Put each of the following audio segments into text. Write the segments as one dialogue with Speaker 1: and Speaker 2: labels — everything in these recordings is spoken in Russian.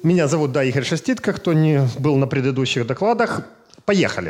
Speaker 1: Меня зовут, да, Игорь Шеститко, кто не был на предыдущих докладах. Поехали.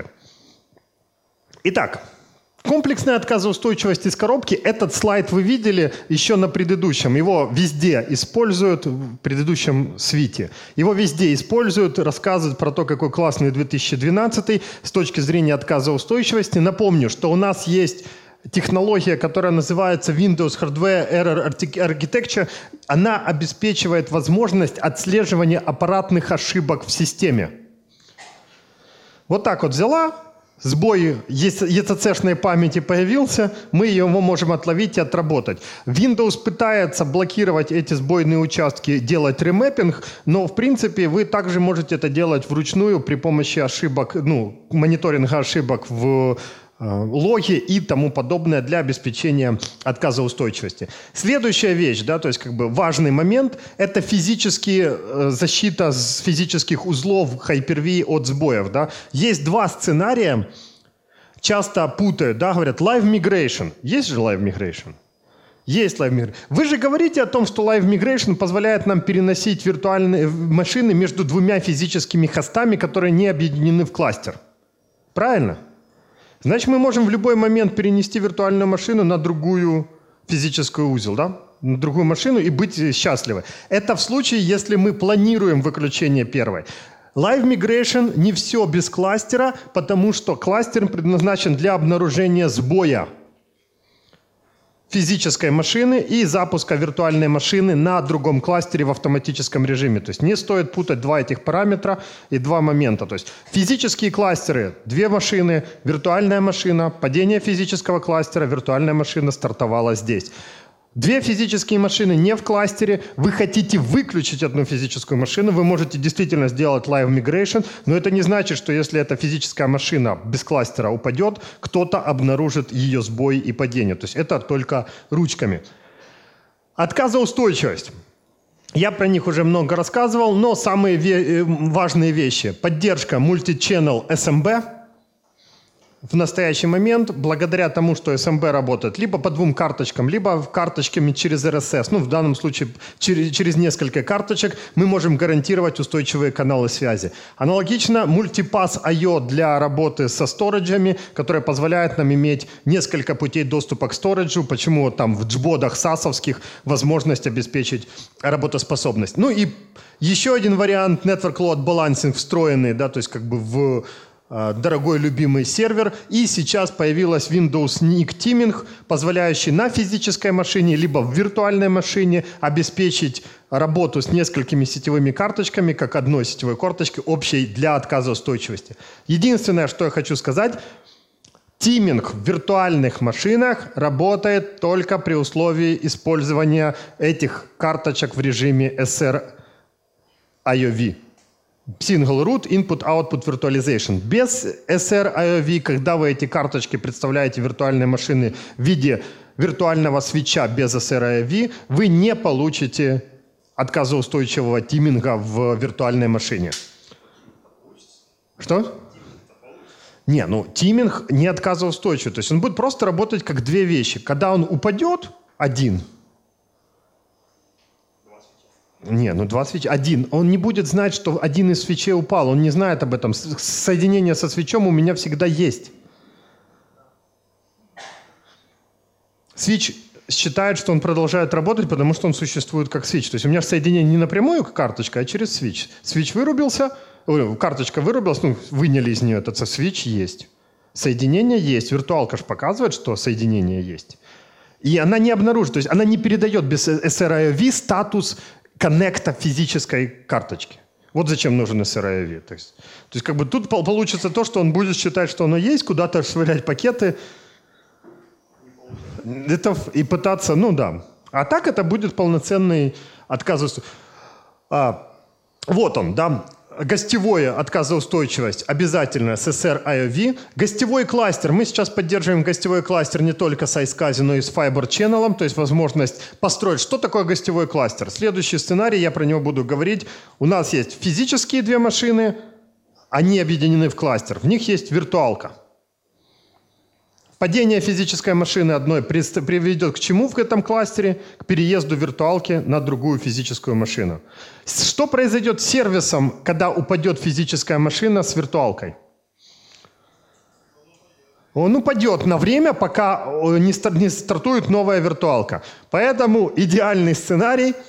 Speaker 1: Итак, комплексная отказоустойчивость из коробки. Этот слайд вы видели еще на предыдущем. Его везде используют, в предыдущем свите. Его везде используют, рассказывают про то, какой классный 2012 с точки зрения отказоустойчивости. Напомню, что у нас есть технология, которая называется Windows Hardware Error Architecture. Она обеспечивает возможность отслеживания аппаратных ошибок в системе. Вот так вот взяла, сбой ECC-шной памяти появился, мы его можем отловить и отработать. Windows пытается блокировать эти сбойные участки, делать ремэппинг, но в принципе вы также можете это делать вручную при помощи ошибок, мониторинга ошибок в логи и тому подобное для обеспечения отказоустойчивости. Следующая вещь, да, то есть как бы важный момент, это защита с физических узлов Hyper-V от сбоев. Да. Есть два сценария, часто путают, да, говорят Live Migration. Есть же Live Migration? Есть Live Migration. Вы же говорите о том, что Live Migration позволяет нам переносить виртуальные машины между двумя физическими хостами, которые не объединены в кластер. Правильно? Значит, мы можем в любой момент перенести виртуальную машину на другую физическую узел, да? На другую машину и быть счастливы. Это в случае, если мы планируем выключение первой. Live Migration не все без кластера, потому что кластер предназначен для обнаружения сбоя физической машины и запуска виртуальной машины на другом кластере в автоматическом режиме. То есть не стоит путать два этих параметра и два момента. То есть физические кластеры, две машины, виртуальная машина, падение физического кластера, виртуальная машина стартовала здесь. Две физические машины не в кластере, вы хотите выключить одну физическую машину, вы можете действительно сделать Live Migration, но это не значит, что если эта физическая машина без кластера упадет, кто-то обнаружит ее сбой и падение. То есть это только ручками. Отказоустойчивость. Я про них уже много рассказывал, но самые важные вещи. Поддержка Multi-Channel SMB. В настоящий момент, благодаря тому, что SMB работает либо по двум карточкам, либо карточками через RSS, в данном случае через несколько карточек, мы можем гарантировать устойчивые каналы связи. Аналогично Multipass I/O для работы со сториджами, которая позволяет нам иметь несколько путей доступа к сториджу, почему там в джбодах сасовских возможность обеспечить работоспособность. И еще один вариант Network Load Balancing встроенный, да, то есть как бы в дорогой любимый сервер. И сейчас появилась Windows NIC Teaming, позволяющий на физической машине либо в виртуальной машине обеспечить работу с несколькими сетевыми карточками, как одной сетевой карточкой, общей для отказоустойчивости. Единственное, что я хочу сказать, тиминг в виртуальных машинах работает только при условии использования этих карточек в режиме SR-IOV. Single Root Input Output Virtualization. Без SR-IOV, когда вы эти карточки представляете виртуальной машины в виде виртуального свитча без SR-IOV, вы не получите отказоустойчивого тиминга в виртуальной машине. Что? Не, тиминг не отказоустойчивый. То есть он будет просто работать как две вещи. Когда он упадет, один. Не, два свеча. Один. Он не будет знать, что один из свечей упал. Он не знает об этом. Соединение со свечом у меня всегда есть. Свич считает, что он продолжает работать, потому что он существует как свич. То есть у меня соединение не напрямую к карточке, а через свич. Свич вырубился, карточка вырубилась, выняли из нее этот свич, есть. Соединение есть. Виртуалка же показывает, что соединение есть. И она не обнаружит, то есть она не передает без SR-IOV статус коннекта физической карточки. Вот зачем нужен SR-IOV. То есть как бы тут получится то, что он будет считать, что оно есть, куда-то швырять пакеты и пытаться, да. А так это будет полноценный отказ. Вот он, да. Гостевое отказоустойчивость обязательно с SR-IOV. Гостевой кластер. Мы сейчас поддерживаем гостевой кластер не только с iSCSI, но и с Fiber Channel, то есть возможность построить. Что такое гостевой кластер? Следующий сценарий, я про него буду говорить. У нас есть физические две машины, они объединены в кластер. В них есть виртуалка. Падение физической машины одной приведет к чему в этом кластере? К переезду виртуалки на другую физическую машину. Что произойдет с сервисом, когда упадет физическая машина с виртуалкой? Он упадет на время, пока не стартует новая виртуалка. Поэтому идеальный сценарий –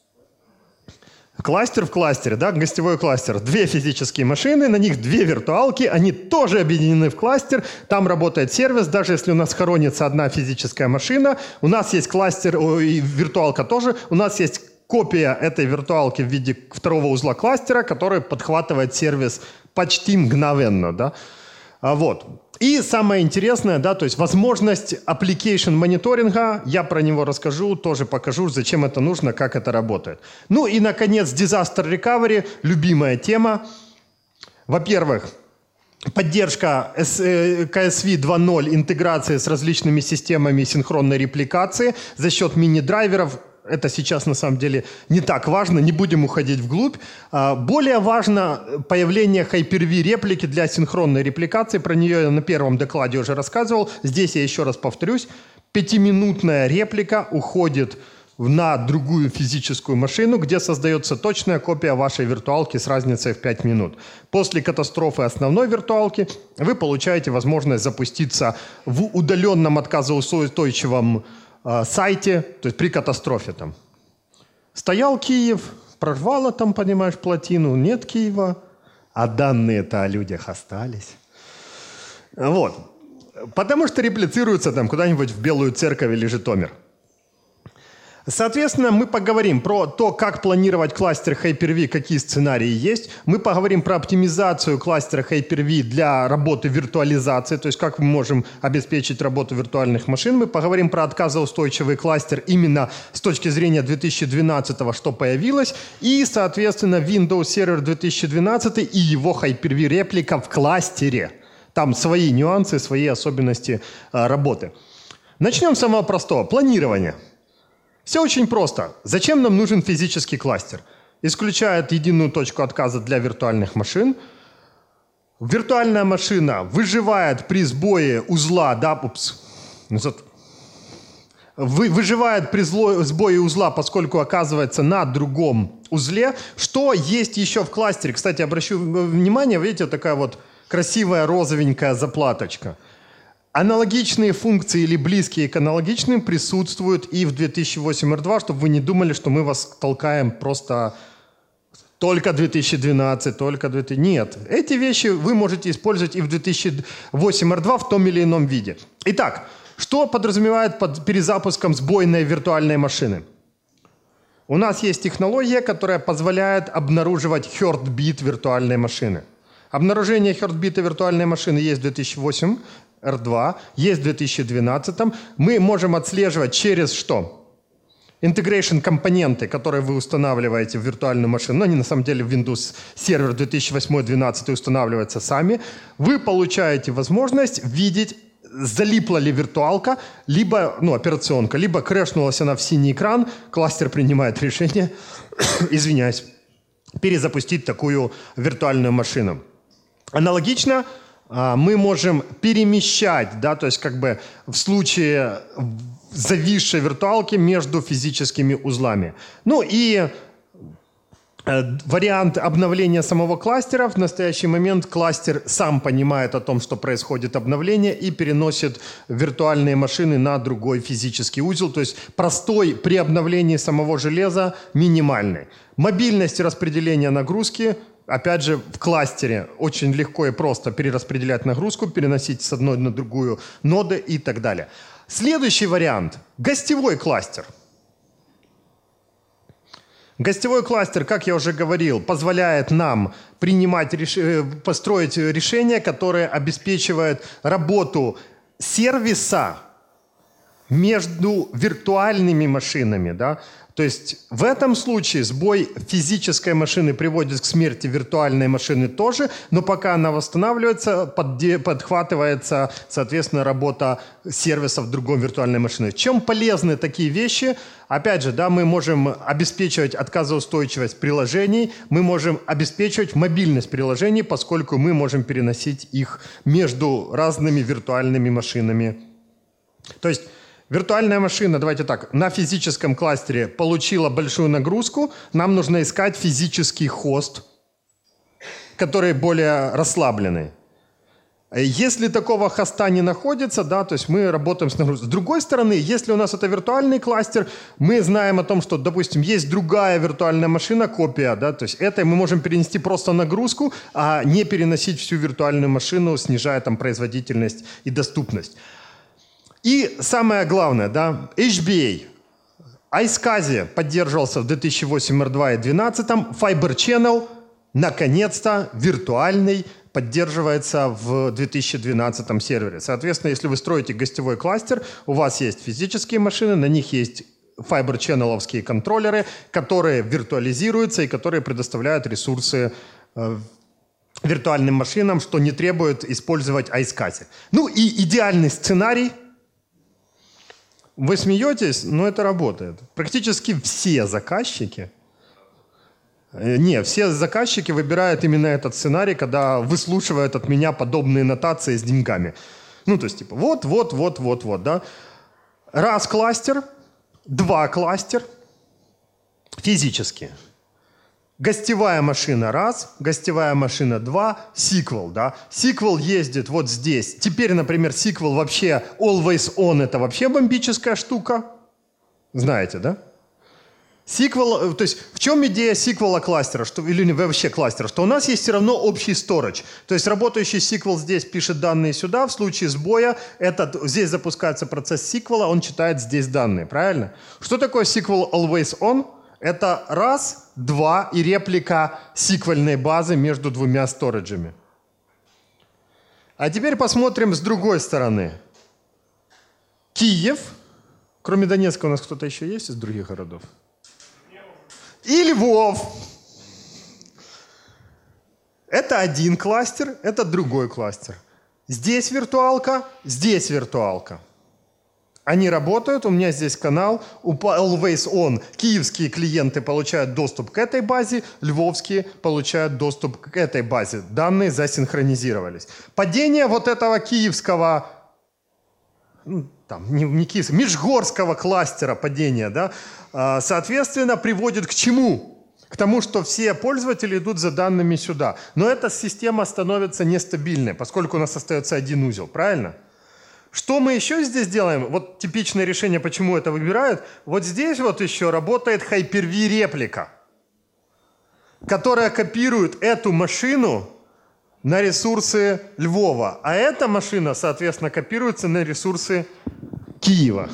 Speaker 1: кластер в кластере, да, гостевой кластер. 2 физические машины, на них 2 виртуалки, они тоже объединены в кластер, там работает сервис, даже если у нас хоронится одна физическая машина, у нас есть кластер, и виртуалка тоже, у нас есть копия этой виртуалки в виде второго узла кластера, который подхватывает сервис почти мгновенно, да. Вот. И самое интересное, да, то есть возможность application мониторинга, я про него расскажу, тоже покажу, зачем это нужно, как это работает. Ну и, наконец, disaster recovery, любимая тема. Во-первых, поддержка KSV 2.0, интеграция с различными системами синхронной репликации за счет мини-драйверов. Это сейчас на самом деле не так важно, не будем уходить вглубь. Более важно появление Hyper-V реплики для синхронной репликации. Про нее я на первом докладе уже рассказывал. Здесь я еще раз повторюсь. 5-минутная реплика уходит на другую физическую машину, где создается точная копия вашей виртуалки с разницей в 5 минут. После катастрофы основной виртуалки вы получаете возможность запуститься в удаленном отказоустойчивом сайте, то есть при катастрофе там. Стоял Киев, прорвало там, понимаешь, плотину, нет Киева, а данные-то о людях остались. Вот. Потому что реплицируется там куда-нибудь в Белую Церковь или Житомир. Соответственно, мы поговорим про то, как планировать кластер Hyper-V, какие сценарии есть. Мы поговорим про оптимизацию кластера Hyper-V для работы виртуализации, то есть как мы можем обеспечить работу виртуальных машин. Мы поговорим про отказоустойчивый кластер именно с точки зрения 2012, что появилось. И, соответственно, Windows Server 2012 и его Hyper-V реплика в кластере. Там свои нюансы, свои особенности работы. Начнем с самого простого. Планирование. Все очень просто. Зачем нам нужен физический кластер? Исключает единую точку отказа для виртуальных машин. Виртуальная машина выживает при сбое узла, да, выживает при сбое узла, поскольку оказывается на другом узле. Что есть еще в кластере? Кстати, обращу внимание, видите, такая вот красивая розовенькая заплаточка. Аналогичные функции или близкие к аналогичным присутствуют и в 2008 R2, чтобы вы не думали, что мы вас толкаем просто только 2012, только 2000. Нет, эти вещи вы можете использовать и в 2008 R2 в том или ином виде. Итак, что подразумевает под перезапуском сбойной виртуальной машины? У нас есть технология, которая позволяет обнаруживать heartbeat виртуальной машины. Обнаружение heartbeat виртуальной машины есть в 2008 R2, есть в 2012. Мы можем отслеживать через что? Integration компоненты, которые вы устанавливаете в виртуальную машину, но они на самом деле в Windows Server 2008-2012 устанавливаются сами. Вы получаете возможность видеть, залипла ли виртуалка, либо, операционка, либо крэшнулась она в синий экран, кластер принимает решение, извиняюсь, перезапустить такую виртуальную машину. Аналогично мы можем перемещать, да, то есть как бы в случае зависшей виртуалки между физическими узлами. Ну и вариант обновления самого кластера. В настоящий момент кластер сам понимает о том, что происходит обновление и переносит виртуальные машины на другой физический узел. То есть простой при обновлении самого железа минимальный. Мобильность и распределение нагрузки. Опять же, в кластере очень легко и просто перераспределять нагрузку, переносить с одной на другую ноды и так далее. Следующий вариант – гостевой кластер. Гостевой кластер, как я уже говорил, позволяет нам построить решения, которые обеспечивают работу сервиса между виртуальными машинами, да. То есть в этом случае сбой физической машины приводит к смерти виртуальной машины тоже, но пока она восстанавливается, подхватывается, соответственно, работа сервисов другой виртуальной машины. Чем полезны такие вещи? Опять же, да, мы можем обеспечивать отказоустойчивость приложений, мы можем обеспечивать мобильность приложений, поскольку мы можем переносить их между разными виртуальными машинами. То есть виртуальная машина, давайте так, на физическом кластере получила большую нагрузку, нам нужно искать физический хост, который более расслабленный. Если такого хоста не находится, да, то есть мы работаем с нагрузкой. С другой стороны, если у нас это виртуальный кластер, мы знаем о том, что, допустим, есть другая виртуальная машина, копия, да, то есть этой мы можем перенести просто нагрузку, а не переносить всю виртуальную машину, снижая там производительность и доступность. И самое главное, да, HBA. iSCSI поддерживался в 2008 R2 и 2012. Fiber Channel, наконец-то, виртуальный, поддерживается в 2012 сервере. Соответственно, если вы строите гостевой кластер, у вас есть физические машины, на них есть Fiber Channel-овские контроллеры, которые виртуализируются и которые предоставляют ресурсы виртуальным машинам, что не требует использовать iSCSI. Ну и идеальный сценарий. Вы смеетесь, но это работает. Практически все заказчики, все заказчики выбирают именно этот сценарий, когда выслушивают от меня подобные нотации с деньгами. Ну, то есть, типа, вот, да. Раз кластер, два кластер, физически. Гостевая машина раз, гостевая машина два, сиквел, да. Сиквел ездит вот здесь. Теперь, например, сиквел вообще always on, это вообще бомбическая штука. Знаете, да? Сиквел, то есть в чем идея сиквела кластера, или вообще кластера? Что у нас есть все равно общий storage. То есть работающий сиквел здесь пишет данные сюда, в случае сбоя здесь запускается процесс сиквела, он читает здесь данные, правильно? Что такое сиквел always on? Это раз, два и реплика сиквельной базы между двумя сториджами. А теперь посмотрим с другой стороны. Киев. Кроме Донецка у нас кто-то еще есть из других городов? И Львов. Это один кластер, это другой кластер. Здесь виртуалка, здесь виртуалка. Они работают, у меня здесь канал, always on. Киевские клиенты получают доступ к этой базе, львовские получают доступ к этой базе. Данные засинхронизировались. Падение вот этого киевского, не киевского, межгорского кластера падения, да, соответственно, приводит к чему? К тому, что все пользователи идут за данными сюда. Но эта система становится нестабильной, поскольку у нас остается один узел, правильно? Что мы еще здесь делаем? Вот типичное решение, почему это выбирают. Вот здесь вот еще работает Hyper-V реплика, которая копирует эту машину на ресурсы Львова. А эта машина, соответственно, копируется на ресурсы Киева.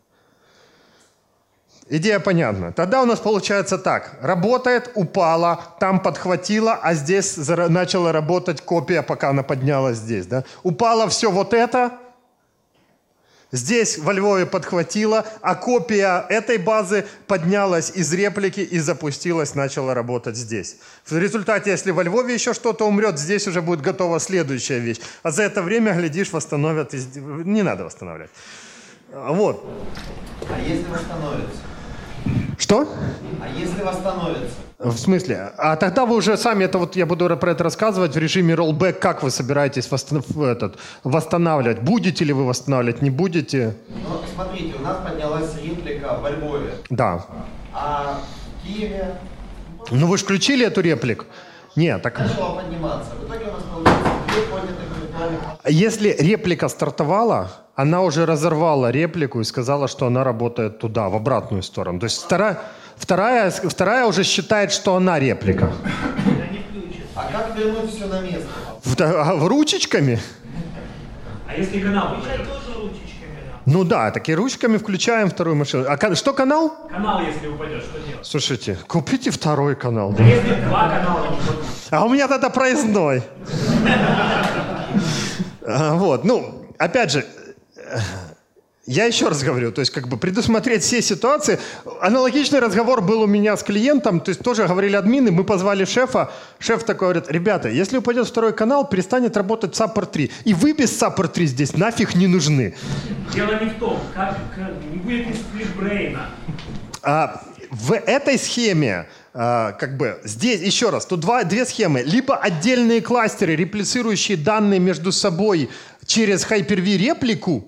Speaker 1: Идея понятна. Тогда у нас получается так. Работает, упала, там подхватила, а здесь начала работать копия, пока она поднялась здесь. Да? Упало все вот это. Здесь во Львове подхватила, а копия этой базы поднялась из реплики и запустилась, начала работать здесь. В результате, если во Львове еще что-то умрет, здесь уже будет готова следующая вещь. А за это время, глядишь, восстановят. Не надо восстанавливать. Вот.
Speaker 2: А если восстановится?
Speaker 1: Что?
Speaker 2: А если восстановится?
Speaker 1: В смысле? А тогда вы уже сами, это вот я буду про это рассказывать в режиме rollback, как вы собираетесь восстанавливать. Будете ли вы восстанавливать, не будете?
Speaker 2: Ну, смотрите, у нас поднялась реплика во Львове.
Speaker 1: Да.
Speaker 2: А в Киеве...
Speaker 1: Ну вы же включили эту реплику? Нет, так...
Speaker 2: Начала подниматься. В итоге у нас получается две поднятых виртуальных...
Speaker 1: Если реплика стартовала, она уже разорвала реплику и сказала, что она работает туда, в обратную сторону. То есть вторая уже считает, что она реплика.
Speaker 2: А как вернуть все на место?
Speaker 1: Ручечками?
Speaker 3: А если канал упадет? Тоже ручечками, да.
Speaker 1: Ну да, такие ручками включаем вторую машину. А что канал?
Speaker 3: Канал, если упадет, что делать?
Speaker 1: Слушайте, купите второй канал.
Speaker 3: А если два канала не упадут?
Speaker 1: А у меня тогда проездной. Вот, ну, опять же, Я еще раз говорю, то есть как бы предусмотреть все ситуации. Аналогичный разговор был у меня с клиентом, то есть тоже говорили админы, мы позвали шефа. Шеф такой говорит: ребята, если упадет второй канал, перестанет работать Support 3. И вы без Support 3 здесь нафиг не нужны.
Speaker 3: Дело не в том, как не будет ли сплитбрейна.
Speaker 1: В этой схеме, как бы, здесь, еще раз, тут две схемы. Либо отдельные кластеры, реплицирующие данные между собой через Hyper-V реплику,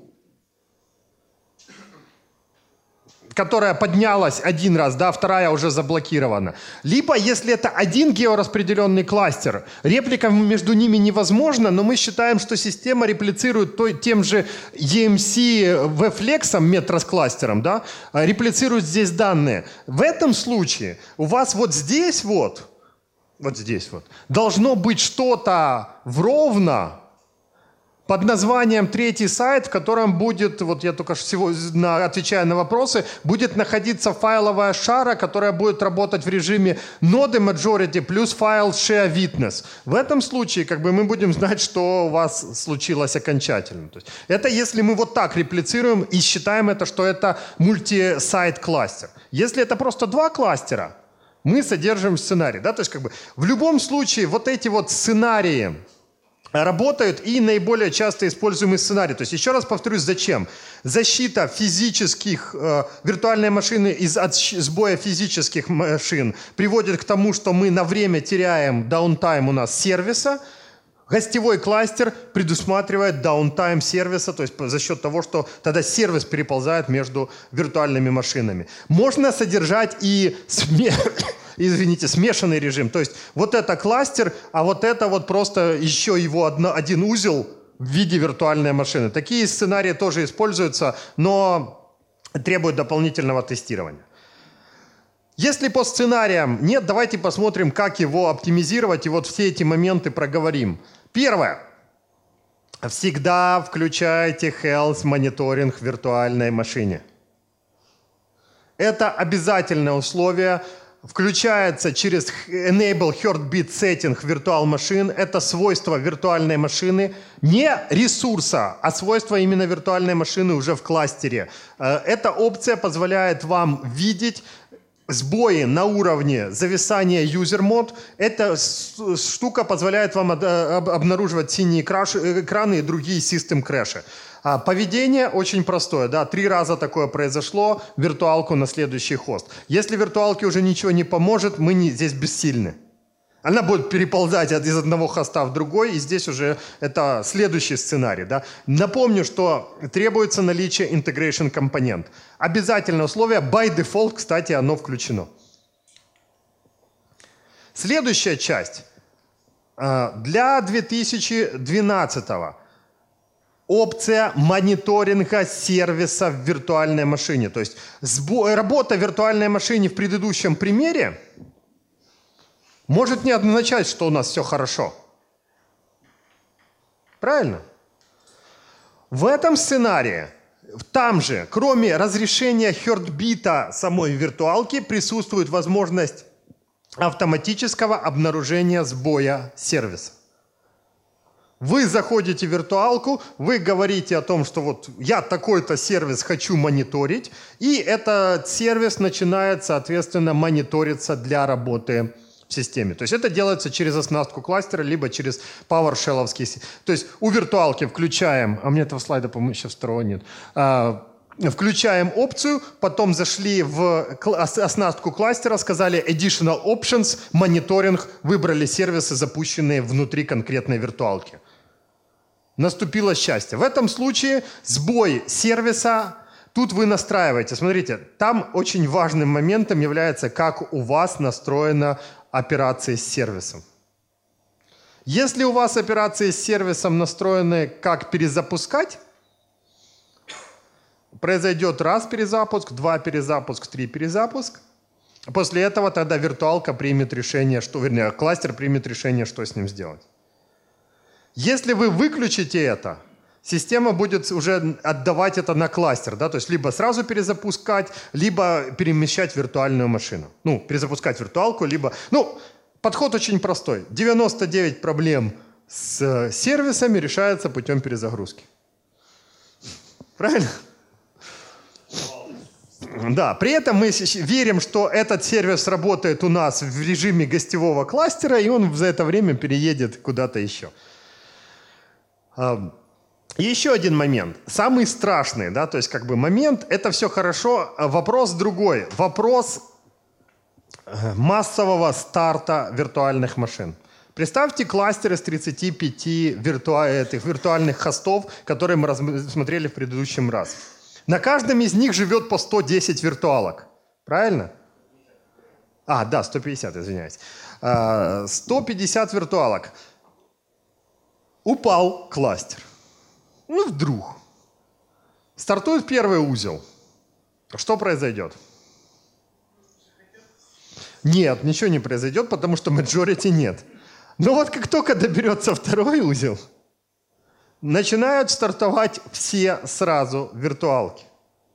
Speaker 1: которая поднялась один раз, да, вторая уже заблокирована. Либо, если это один геораспределенный кластер, реплика между ними невозможна, но мы считаем, что система реплицирует тем же EMC VFlex, метрос-кластером, да, реплицирует здесь данные. В этом случае у вас вот здесь вот здесь вот, должно быть что-то вровно, под названием третий сайт, в котором будет, вот я только что отвечая на вопросы, будет находиться файловая шара, которая будет работать в режиме ноды majority плюс файл share witness. В этом случае как бы мы будем знать, что у вас случилось окончательно. То есть это если мы вот так реплицируем и считаем это, что это мультисайт кластер. Если это просто два кластера, мы содержим сценарий. Да? То есть как бы в любом случае вот эти вот сценарии работают и наиболее часто используемый сценарий. То есть еще раз повторюсь, зачем? Защита физических виртуальной машины от сбоя физических машин приводит к тому, что мы на время теряем даунтайм у нас сервиса. Гостевой кластер предусматривает даунтайм сервиса, то есть за счет того, что тогда сервис переползает между виртуальными машинами. Можно содержать и смешанный режим. То есть вот это кластер, а вот это вот просто еще его один узел в виде виртуальной машины. Такие сценарии тоже используются, но требуют дополнительного тестирования. Если по сценариям нет, давайте посмотрим, как его оптимизировать, и вот все эти моменты проговорим. Первое. Всегда включайте health мониторинг в виртуальной машине. Это обязательное условие. Включается через Enable Heartbeat Setting Virtual Machine. Это свойство виртуальной машины, не ресурса, а свойство именно виртуальной машины уже в кластере. Эта опция позволяет вам видеть сбои на уровне зависания user-mode. Эта штука позволяет вам обнаруживать синие экраны и другие систем-крэши. Поведение очень простое. Да? 3 раза такое произошло, виртуалку на следующий хост. Если виртуалке уже ничего не поможет, мы здесь бессильны. Она будет переползать из одного хоста в другой, и здесь уже это следующий сценарий. Да? Напомню, что требуется наличие integration компонент. Обязательное условие, by default, кстати, оно включено. Следующая часть. Для 2012 опция мониторинга сервиса в виртуальной машине. То есть работа в виртуальной машине в предыдущем примере может не означать, что у нас все хорошо. Правильно? В этом сценарии, там же, кроме разрешения хёртбита самой виртуалки, присутствует возможность автоматического обнаружения сбоя сервиса. Вы заходите в виртуалку, вы говорите о том, что вот я такой-то сервис хочу мониторить, и этот сервис начинает, соответственно, мониториться для работы в системе. То есть это делается через оснастку кластера, либо через PowerShell-овский. То есть у виртуалки включаем, а у меня этого слайда, по-моему, сейчас второго нет, включаем опцию, потом зашли в оснастку кластера, сказали Additional Options, мониторинг, выбрали сервисы, запущенные внутри конкретной виртуалки. Наступило счастье. В этом случае сбой сервиса, тут вы настраиваете. Смотрите, там очень важным моментом является, как у вас настроена операция с сервисом. Если у вас операции с сервисом настроены как перезапускать, произойдет раз перезапуск, 2 перезапуск, 3 перезапуск. После этого тогда виртуалка примет решение, кластер примет решение, что с ним сделать. Если вы выключите это, система будет уже отдавать это на кластер, да, то есть либо сразу перезапускать, либо перемещать виртуальную машину. Перезапускать виртуалку, либо... подход очень простой. 99 проблем с сервисами решается путем перезагрузки. Правильно? Да, при этом мы верим, что этот сервис работает у нас в режиме гостевого кластера, и он за это время переедет куда-то еще. И еще один момент, самый страшный, да, то есть как бы момент, это все хорошо, вопрос другой, вопрос массового старта виртуальных машин. Представьте кластер из 35 виртуальных хостов, которые мы рассмотрели в предыдущем раз. На каждом из них живет по 110 виртуалок, правильно? Да, 150, извиняюсь. 150 виртуалок. Упал кластер. Вдруг. Стартует первый узел. Что произойдет? Нет, ничего не произойдет, потому что majority нет. Но вот как только доберется второй узел, начинают стартовать все сразу виртуалки.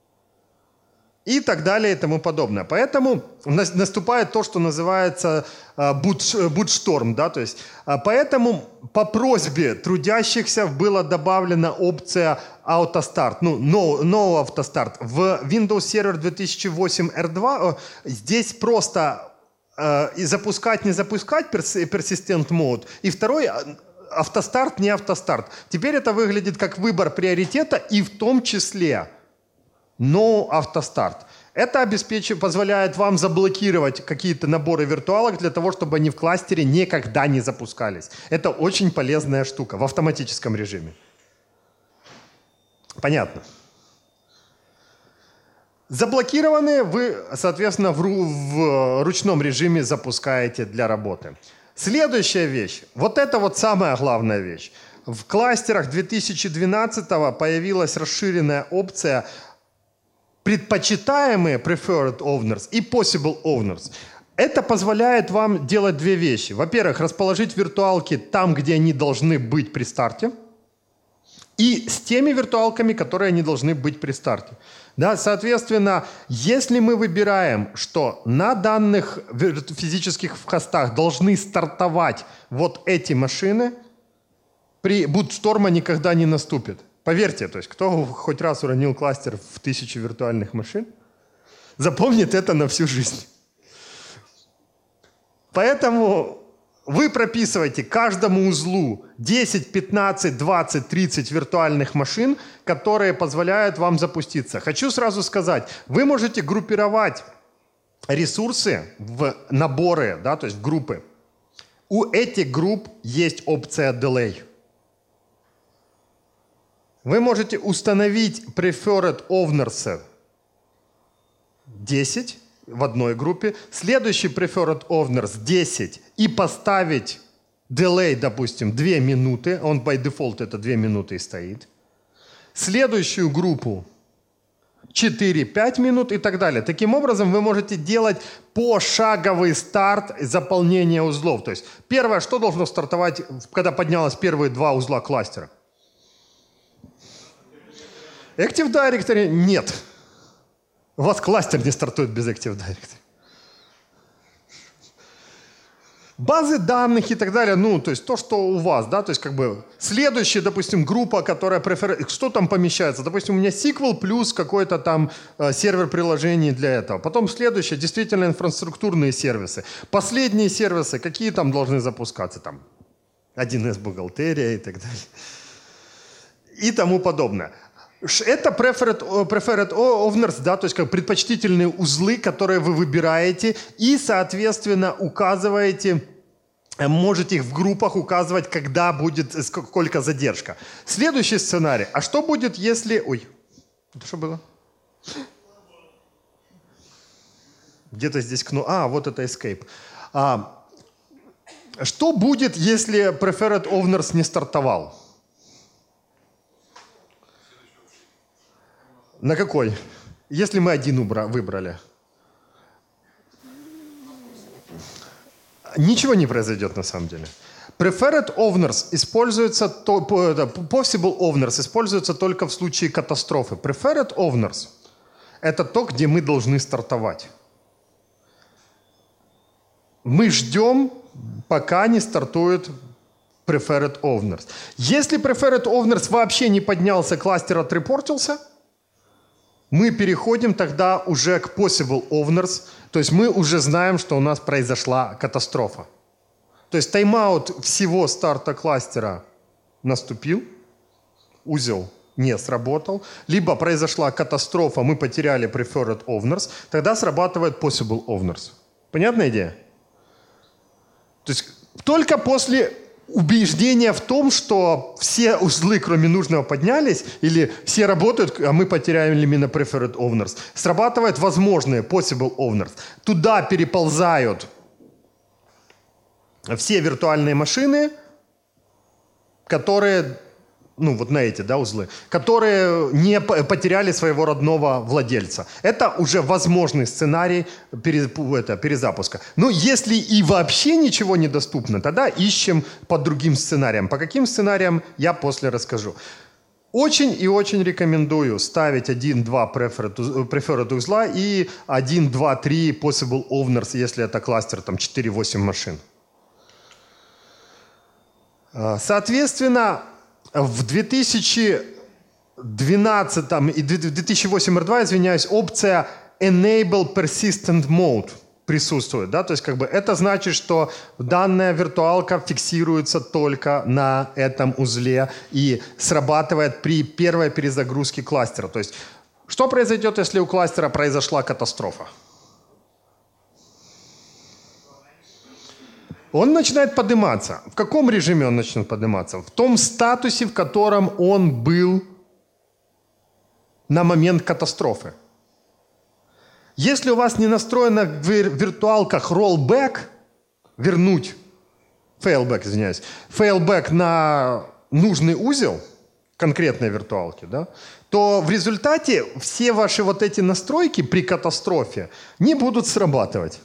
Speaker 1: И так далее и тому подобное. Поэтому наступает то, что называется бутшторм. Да? То есть, поэтому по просьбе трудящихся была добавлена опция автостарт, no автостарт. В Windows Server 2008 R2 здесь просто запускать, не запускать persistent mode. И второй автостарт, не автостарт. Теперь это выглядит как выбор приоритета и в том числе No автостарт. Это позволяет вам заблокировать какие-то наборы виртуалок для того, чтобы они в кластере никогда не запускались. Это очень полезная штука в автоматическом режиме. Понятно. Заблокированные вы, соответственно, в ручном режиме запускаете для работы. Следующая вещь. Вот это вот самая главная вещь. В кластерах 2012 появилась расширенная опция предпочитаемые preferred owners и possible owners. Это позволяет вам делать две вещи. Во-первых, расположить виртуалки там, где они должны быть при старте, и с теми виртуалками, которые они должны быть при старте. Да, соответственно, если мы выбираем, что на данных физических хостах должны стартовать вот эти машины, при бутшторма никогда не наступит. Поверьте, то есть кто хоть раз уронил кластер в 1000 виртуальных машин, запомнит это на всю жизнь. Поэтому вы прописываете каждому узлу 10, 15, 20, 30 виртуальных машин, которые позволяют вам запуститься. Хочу сразу сказать, вы можете группировать ресурсы в наборы, да, то есть в группы. У этих групп есть опция Delay. Вы можете установить Preferred Owners 10 в одной группе, следующий Preferred Owners 10 и поставить Delay, допустим, 2 минуты, он by default это 2 минуты и стоит. Следующую группу 4-5 минут и так далее. Таким образом, вы можете делать пошаговый старт заполнения узлов. То есть первое, что должно стартовать, когда поднялось первые 2 узла кластера? Active Directory нет. У вас кластер не стартует без Active Directory. Базы данных и так далее, то есть то, что у вас, да, то есть как бы следующая, допустим, группа, которая что там помещается? Допустим, у меня SQL плюс какой-то там сервер приложений для этого. Потом следующее, действительно инфраструктурные сервисы. Последние сервисы, какие там должны запускаться? Там 1С бухгалтерия и так далее. И тому подобное. Это preferred owners, да, то есть как предпочтительные узлы, которые вы выбираете и, соответственно, указываете, можете их в группах указывать, когда будет, сколько задержка. Следующий сценарий. А что будет, если... Ой, это что было? Где-то здесь кнопка. Вот это escape. Что будет, если preferred owners не стартовал? На какой? Если мы один выбрали. Ничего не произойдет на самом деле. Preferred owners используется, possible owners используется только в случае катастрофы. Preferred owners – это то, где мы должны стартовать. Мы ждем, пока не стартует preferred owners. Если preferred owners вообще не поднялся, кластер отрепортился, мы переходим тогда уже к possible owners, то есть мы уже знаем, что у нас произошла катастрофа. То есть тайм-аут всего старта кластера наступил, узел не сработал, либо произошла катастрофа, мы потеряли preferred owners, тогда срабатывает possible owners. Понятная идея? То есть только после убеждения в том, что все узлы, кроме нужного, поднялись, или все работают, а мы потеряем именно preferred owners, срабатывают возможные possible owners. Туда переползают все виртуальные машины, которые, ну вот на эти, да, узлы, которые не потеряли своего родного владельца. Это уже возможный сценарий перезапуска. Но если и вообще ничего недоступно, тогда ищем по другим сценариям. По каким сценариям, я после расскажу. Очень и очень рекомендую ставить 1-2 preferred узла и 1-2-3 possible owners, если это кластер там 4-8 машин. Соответственно, в 2012 и 2008 R2, извиняюсь, опция Enable Persistent Mode присутствует. Да? То есть как бы это значит, что данная виртуалка фиксируется только на этом узле и срабатывает при первой перезагрузке кластера. То есть что произойдет, если у кластера произошла катастрофа? Он начинает подниматься. В каком режиме он начнет подниматься? В том статусе, в котором он был на момент катастрофы. Если у вас не настроено в виртуалках rollback, вернуть, failback на нужный узел конкретной виртуалки, да, то в результате все ваши вот эти настройки при катастрофе не будут срабатывать.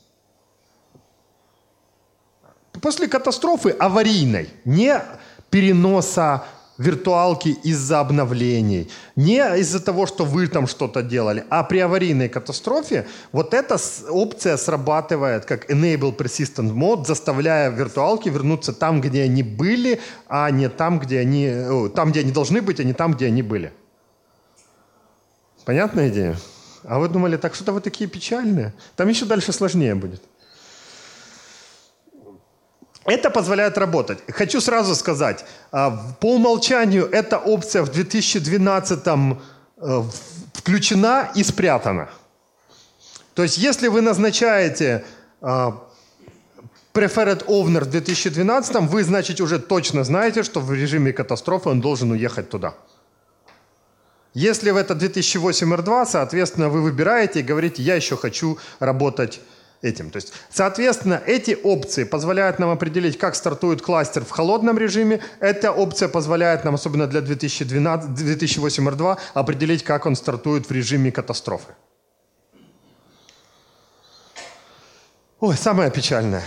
Speaker 1: После катастрофы аварийной, не переноса виртуалки из-за обновлений, не из-за того, что вы там что-то делали, а при аварийной катастрофе вот эта опция срабатывает как Enable Persistent Mode, заставляя виртуалки вернуться там, где они были, а не там, где они должны быть, а не там, где они были. Понятная идея? А вы думали, так что-то вы такие печальные? Там еще дальше сложнее будет. Это позволяет работать. Хочу сразу сказать, по умолчанию эта опция в 2012 включена и спрятана. То есть если вы назначаете Preferred Owner в 2012, вы, значит, уже точно знаете, что в режиме катастрофы он должен уехать туда. Если это 2008 R2, соответственно, вы выбираете и говорите, я еще хочу работать этим. То есть, соответственно, эти опции позволяют нам определить, как стартует кластер в холодном режиме. Эта опция позволяет нам, особенно для 2008 R2, определить, как он стартует в режиме катастрофы. Ой, самое печальное.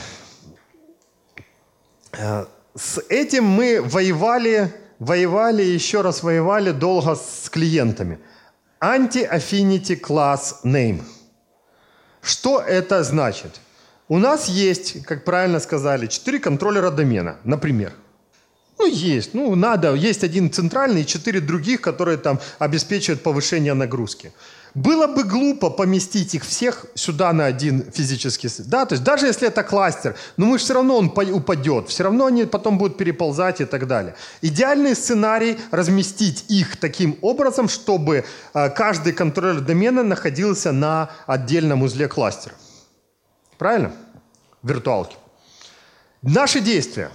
Speaker 1: С этим мы воевали, еще раз воевали долго с клиентами. Anti-Affinity Class Name. Что это значит? У нас есть, как правильно сказали, 4 контроллера домена, например. Есть один центральный и 4 других, которые там обеспечивают повышение нагрузки. Было бы глупо поместить их всех сюда на один физический... Да, то есть даже если это кластер, все равно он упадет, все равно они потом будут переползать и так далее. Идеальный сценарий – разместить их таким образом, чтобы каждый контроллер домена находился на отдельном узле кластера. Правильно? Виртуалки. Наши действия.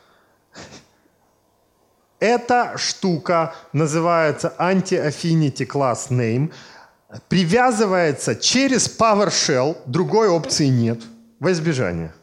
Speaker 1: Эта штука называется Anti-Affinity Class Name. Привязывается через PowerShell, другой опции нет, во избежание.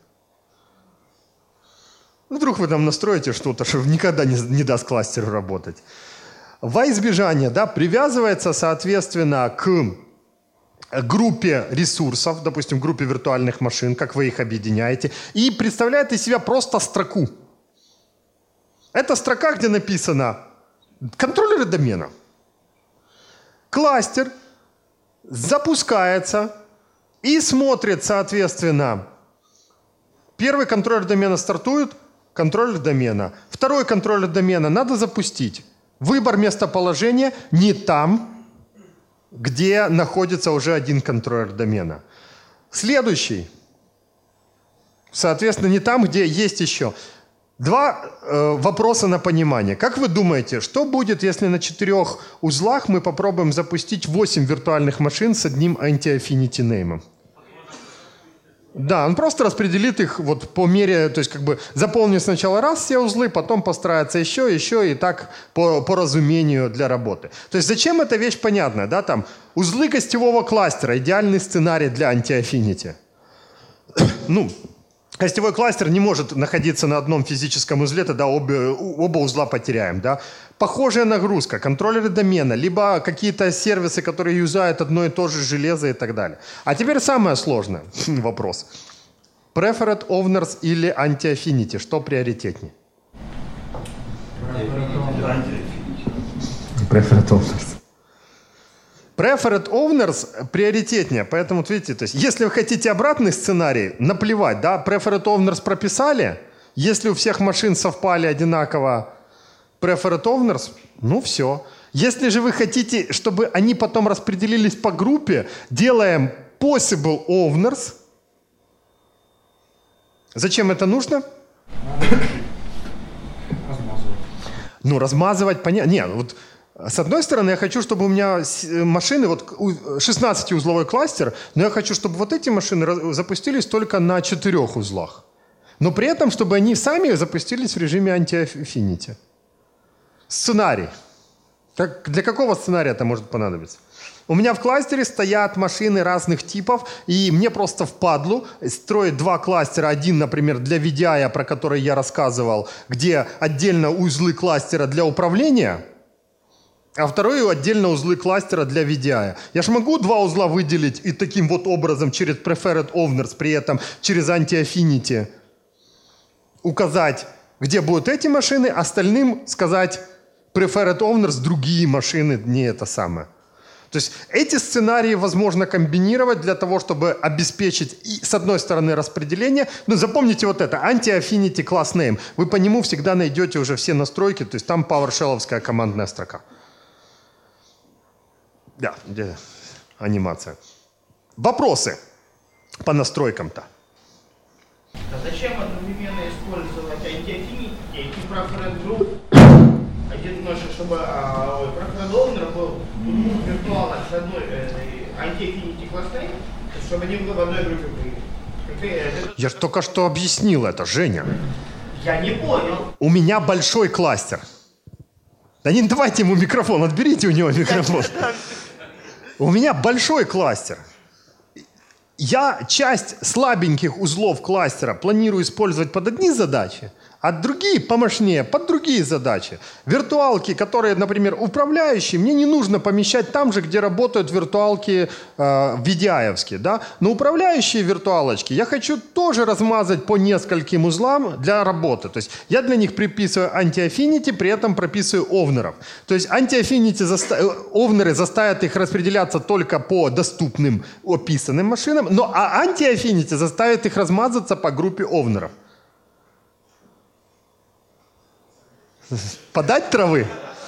Speaker 1: Вдруг вы там настроите что-то, что никогда не даст кластеру работать. Во избежание, да, привязывается, соответственно, к группе ресурсов, допустим, группе виртуальных машин, как вы их объединяете, и представляет из себя просто строку. Это строка, где написано контроллеры домена. Кластер запускается и смотрит, соответственно, первый контроллер домена стартует, контроллер домена. Второй контроллер домена надо запустить. Выбор местоположения не там, где находится уже один контроллер домена. Следующий. Соответственно, не там, где есть еще. Два вопроса на понимание. Как вы думаете, что будет, если на 4 узлах мы попробуем запустить 8 виртуальных машин с одним anti-affinity name? Да, он просто распределит их вот по мере, то есть как бы заполнит сначала раз все узлы, потом постарается еще и так по разумению для работы. То есть зачем эта вещь понятна, да, там узлы гостевого кластера, идеальный сценарий для anti-affinity. Ну, гостевой кластер не может находиться на одном физическом узле, тогда оба узла потеряем, да. Похожая нагрузка, контроллеры домена, либо какие-то сервисы, которые юзают одно и то же железо и так далее. А теперь самое сложное вопрос. Preferred Owners или Anti-Affinity, что приоритетнее? Preferred Owners. Preferred Owners приоритетнее, поэтому, вот видите, то есть, если вы хотите обратный сценарий, наплевать, да, Preferred Owners прописали, если у всех машин совпали одинаково Preferred Owners, ну все. Если же вы хотите, чтобы они потом распределились по группе, делаем Possible Owners. Зачем это нужно?
Speaker 2: Размазывать.
Speaker 1: Ну, размазывать, понятно. Нет, вот с одной стороны, я хочу, чтобы у меня машины, вот 16-узловой кластер, но я хочу, чтобы вот эти машины запустились только на 4 узлах. Но при этом, чтобы они сами запустились в режиме Anti-Affinity. Сценарий. Для какого сценария это может понадобиться? У меня в кластере стоят машины разных типов, и мне просто впадлу строить 2 кластера. Один, например, для VDI, про который я рассказывал, где отдельно узлы кластера для управления, а второй отдельно узлы кластера для VDI. Я же могу 2 узла выделить и таким вот образом через Preferred Owners, при этом через Anti-Affinity указать, где будут эти машины, остальным сказать Preferred Owners, другие машины, не это самое. То есть эти сценарии возможно комбинировать для того, чтобы обеспечить, и, с одной стороны, распределение. Но запомните вот это, Anti-Affinity Class Name. Вы по нему всегда найдете уже все настройки, то есть там PowerShell-овская командная строка. Да, анимация. Вопросы по настройкам-то?
Speaker 2: А зачем одновременно использовать Anti-Affinity и Preferred Group? Один нож, чтобы Preferred Owner был виртуально с одной Anti-Affinity кластером, чтобы они в одной группе были.
Speaker 1: Я же только что объяснил это, Женя.
Speaker 2: Я не понял.
Speaker 1: У меня большой кластер. Да не давайте ему микрофон, отберите у него микрофон. У меня большой кластер. Я часть слабеньких узлов кластера планирую использовать под одни задачи, а другие помощнее под другие задачи. Виртуалки, которые, например, управляющие, мне не нужно помещать там же, где работают виртуалки VDI-овские. Да? Но управляющие виртуалочки я хочу тоже размазать по нескольким узлам для работы. То есть я для них приписываю Anti-Affinity, при этом прописываю овнеров. То есть Anti-Affinity овнеры заставят их распределяться только по доступным описанным машинам, но Anti-Affinity заставит их размазаться по группе овнеров. Подать травы?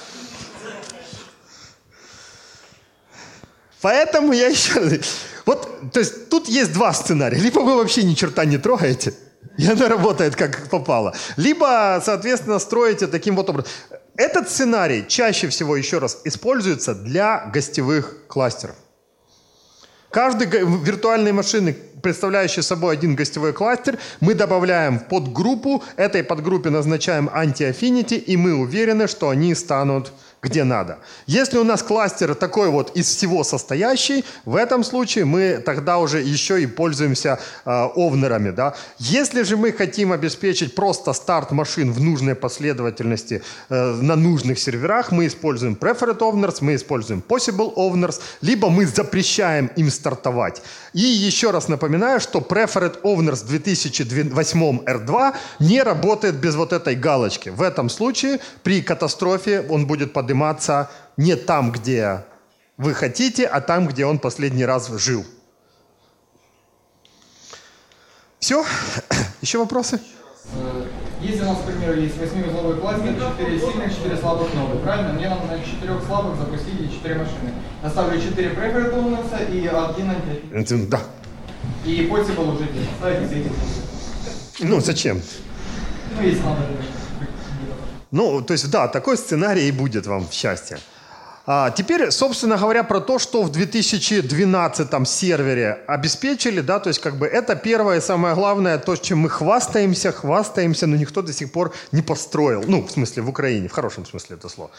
Speaker 1: Поэтому я еще... Вот, то есть тут есть 2 сценария. Либо вы вообще ни черта не трогаете, и она работает как попало. Либо, соответственно, строите таким вот образом. Этот сценарий чаще всего, еще раз, используется для гостевых кластеров. Каждой виртуальной машины, представляющей собой один гостевой кластер, мы добавляем в подгруппу, этой подгруппе назначаем Anti-Affinity, и мы уверены, что они станут где надо. Если у нас кластер такой вот из всего состоящий, в этом случае мы тогда уже еще и пользуемся овнерами. Да? Если же мы хотим обеспечить просто старт машин в нужной последовательности на нужных серверах, мы используем Preferred Owners, мы используем Possible Owners, либо мы запрещаем им стартовать. И еще раз напоминаю, что Preferred Owners в 2008 R2 не работает без вот этой галочки. В этом случае при катастрофе он будет подниматься не там, где вы хотите, а там, где он последний раз жил. Все? Еще вопросы?
Speaker 4: Если у нас, к примеру, есть 8-узловой кластер, 4 сильных, 4 слабых ноды, правильно? Мне надо на 4 слабых запустить 4 машины. Оставлю 4 Preferred Owners и 1 антиатимик.
Speaker 1: Да.
Speaker 4: И Possible уже здесь. Ставите за этим.
Speaker 1: Ну, зачем?
Speaker 4: Ну, если надо.
Speaker 1: Ну, то есть, да, такой сценарий и будет вам в счастье. Теперь, собственно говоря, про то, что в 2012 сервере обеспечили, да, то есть как бы это первое и самое главное, то, чем мы хвастаемся, но никто до сих пор не построил. Ну, в смысле, в Украине, в хорошем смысле это слово.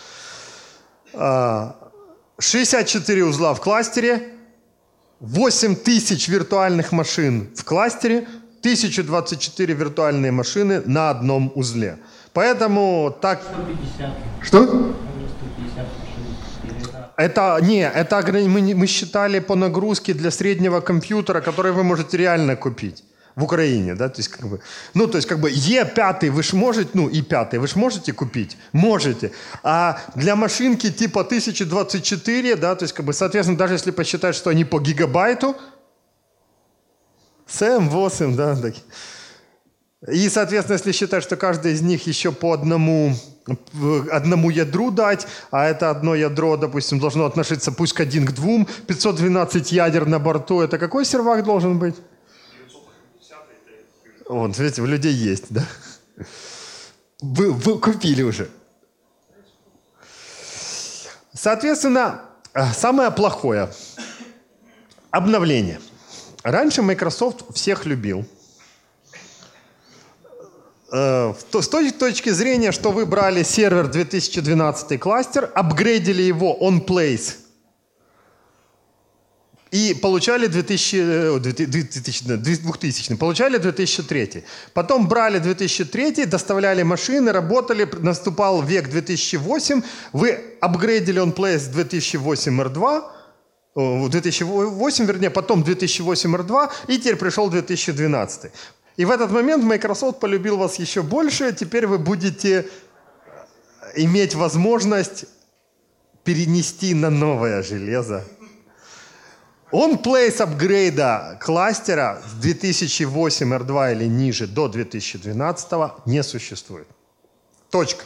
Speaker 1: 64 узла в кластере, 8000 виртуальных машин в кластере, 1024 виртуальные машины на одном узле. Поэтому так...
Speaker 5: 150.
Speaker 1: Что?
Speaker 5: 150 машин.
Speaker 1: Мы считали по нагрузке для среднего компьютера, который вы можете реально купить в Украине, да, то есть как бы, ну, то есть как бы Е5 вы ж можете, ну, и 5 вы ж можете купить? Можете. А для машинки типа 1024, да, то есть как бы, соответственно, даже если посчитать, что они по гигабайту, 7-8, да, так. И, соответственно, если считать, что каждый из них еще по одному ядру дать, а это одно ядро, допустим, должно относиться пусть к 1 к 2, 512 ядер на борту, это какой сервак должен быть?
Speaker 3: 950.
Speaker 1: Вот, видите, у людей есть, да? Вы купили уже. Соответственно, самое плохое – обновление. Раньше Microsoft всех любил. С той точки зрения, что вы брали сервер 2012 кластер, апгрейдили его on-place и получали 2000, получали 2003. Потом брали 2003, доставляли машины, работали, наступал век 2008, вы апгрейдили on-place 2008 R2, 2008, вернее, потом 2008 R2, и теперь пришел 2012. И в этот момент Microsoft полюбил вас еще больше, теперь вы будете иметь возможность перенести на новое железо. On-place апгрейда кластера с 2008 R2 или ниже до 2012 не существует. Точка.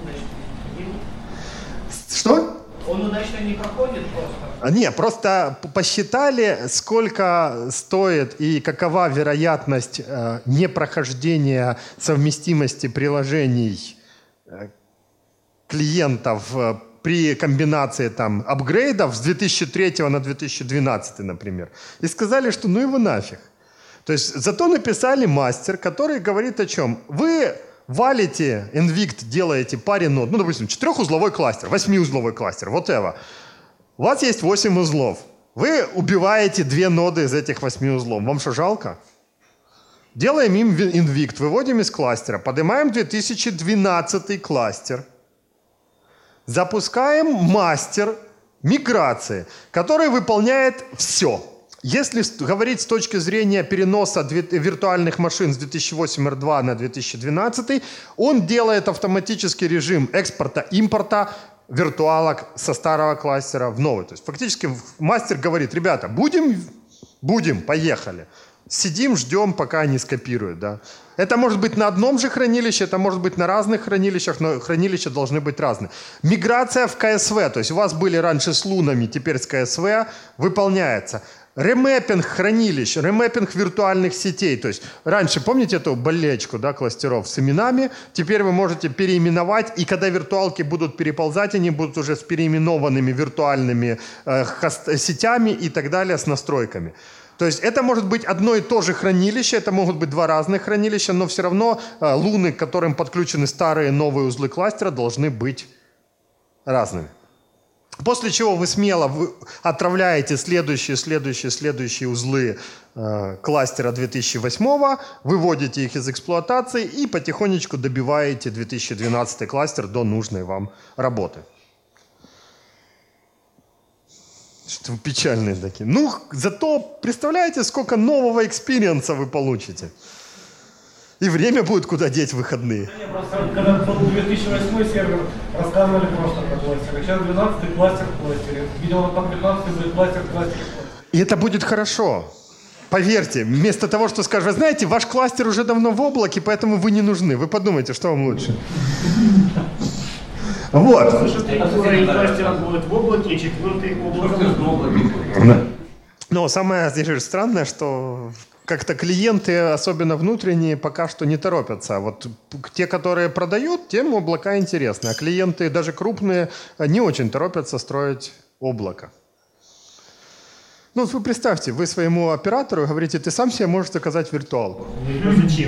Speaker 1: Что?
Speaker 2: Он удачно не проходит просто.
Speaker 1: Не, просто посчитали, сколько стоит и какова вероятность непрохождения совместимости приложений клиентов при комбинации там апгрейдов с 2003 на 2012, например. И сказали, что ну его нафиг. То есть зато написали мастер, который говорит о чем? Вы валите, NVICT делаете паре нод, ну, допустим, 4-узловой кластер, 8-узловой кластер, whatever. У вас есть 8 узлов. Вы убиваете 2 ноды из этих 8 узлов. Вам что, жалко? Делаем им NVICT, выводим из кластера, поднимаем 2012 кластер, запускаем мастер миграции, который выполняет все. Если говорить с точки зрения переноса виртуальных машин с 2008 R2 на 2012, он делает автоматический режим экспорта-импорта виртуалок со старого кластера в новый. То есть фактически мастер говорит, ребята, будем, поехали. Сидим, ждем, пока они скопируют. Да. Это может быть на одном же хранилище, это может быть на разных хранилищах, но хранилища должны быть разные. Миграция в КСВ, то есть у вас были раньше с лунами, теперь с КСВ, выполняется. Ремэппинг хранилищ, ремэппинг виртуальных сетей. То есть раньше, помните эту болечку, да, кластеров с именами? Теперь вы можете переименовать, и когда виртуалки будут переползать, они будут уже с переименованными виртуальными сетями и так далее, с настройками. То есть это может быть одно и то же хранилище, это могут быть 2 разных хранилища, но все равно луны, к которым подключены старые и новые узлы кластера, должны быть разными. После чего вы смело отправляете следующие узлы кластера 2008, выводите их из эксплуатации и потихонечку добиваете 2012 кластер до нужной вам работы. Что вы печальные такие. Ну, зато представляете, сколько нового экспириенса вы получите. И время будет куда деть в выходные.
Speaker 3: Просто, когда был 2008 сервер, рассказывали просто про кластер. Сейчас 12-й кластер в кластере. Видимо, там 15-й будет кластер в кластере.
Speaker 1: И это будет хорошо. Поверьте, вместо того, что скажешь, вы знаете, ваш кластер уже давно в облаке, поэтому вы не нужны. Вы подумайте, что вам лучше. Вот.
Speaker 3: Который кластер будет в облаке, четвертый в облаке.
Speaker 1: Но самое здесь же странное, что как-то клиенты, особенно внутренние, пока что не торопятся. Вот те, которые продают, тем облака интересны. А клиенты, даже крупные, не очень торопятся строить облако. Ну, вы представьте, вы своему оператору говорите, ты сам себе можешь заказать виртуалку.
Speaker 3: Ну зачем?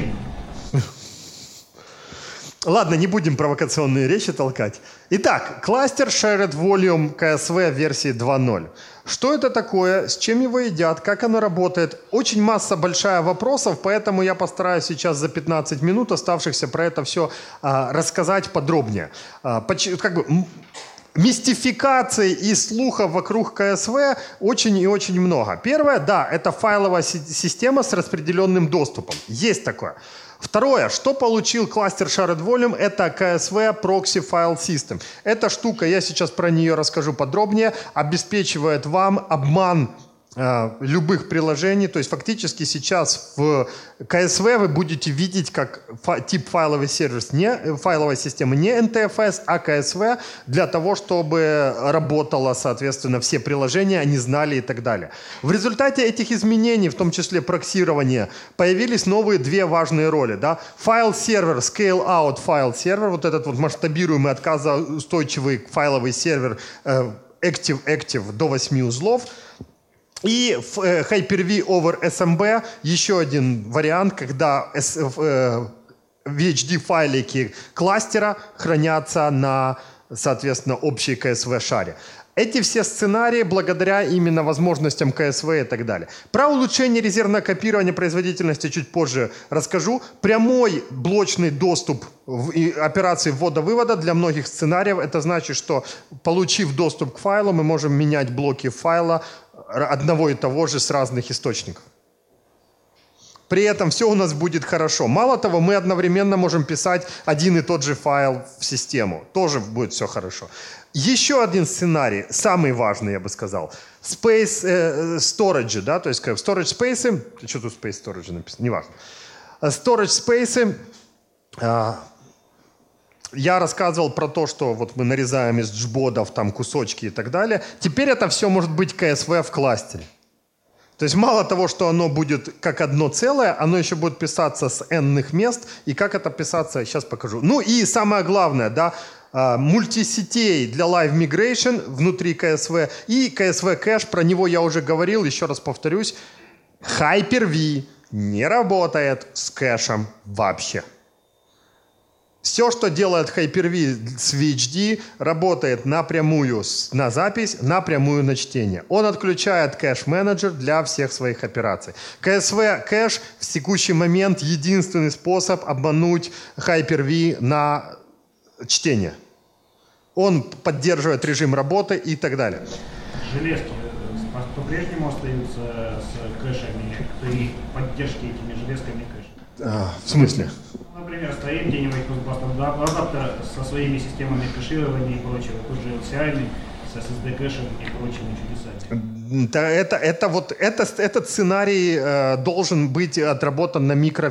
Speaker 1: Ладно, не будем провокационные речи толкать. Итак, кластер Shared Volume KSV версии 2.0. Что это такое, с чем его едят, как оно работает? Очень масса большая вопросов, поэтому я постараюсь сейчас за 15 минут оставшихся про это все рассказать подробнее. Мистификаций и слухов вокруг КСВ очень и очень много. Первое, да, это файловая система с распределенным доступом. Есть такое. Второе, что получил кластер Shared Volume, это KSV Proxy File System. Эта штука, я сейчас про нее расскажу подробнее, обеспечивает вам обман любых приложений. То есть фактически сейчас в KSV вы будете видеть как тип файловый сервис, не файловой системы, не NTFS, а KSV, для того, чтобы работало, соответственно, все приложения, они знали и так далее. В результате этих изменений, в том числе проксирования, появились новые две важные роли. Да? Файл-сервер, scale-out файл-сервер, вот этот вот масштабируемый отказоустойчивый файловый сервер Active до 8 узлов, и Hyper-V over SMB, еще один вариант, когда VHD-файлики кластера хранятся на, соответственно, общей KSV-шаре. Эти все сценарии благодаря именно возможностям KSV и так далее. Про улучшение резервного копирования производительности чуть позже расскажу. Прямой блочный доступ в операции ввода-вывода для многих сценариев. Это значит, что получив доступ к файлу, мы можем менять блоки файла одного и того же с разных источников. При этом все у нас будет хорошо. Мало того, мы одновременно можем писать один и тот же файл в систему. Тоже будет все хорошо. Еще один сценарий, самый важный, я бы сказал. Space storage, да, то есть storage space, что тут space storage написано, неважно. Storage space, я рассказывал про то, что вот мы нарезаем из джбодов там кусочки и так далее. Теперь это все может быть KSV в кластере. То есть мало того, что оно будет как одно целое, оно еще будет писаться с n-ных мест. И как это писаться, сейчас покажу. Ну и самое главное, да, мультисетей для Live Migration внутри KSV и KSV кэш, про него я уже говорил, еще раз повторюсь. Hyper-V не работает с кэшем вообще. Все, что делает Hyper-V с VHD, работает напрямую на запись, напрямую на чтение. Он отключает кэш-менеджер для всех своих операций. KSV кэш в текущий момент единственный способ обмануть Hyper-V на чтение. Он поддерживает режим работы и так далее.
Speaker 3: Железки по-прежнему остаются с кэшами при поддержке этими железками кэша.
Speaker 1: В смысле?
Speaker 3: Например, стоит где-нибудь адаптер со своими системами кэширования и прочего, тут же LCI с SSD кэшем и прочими чудесами.
Speaker 1: Этот сценарий должен быть отработан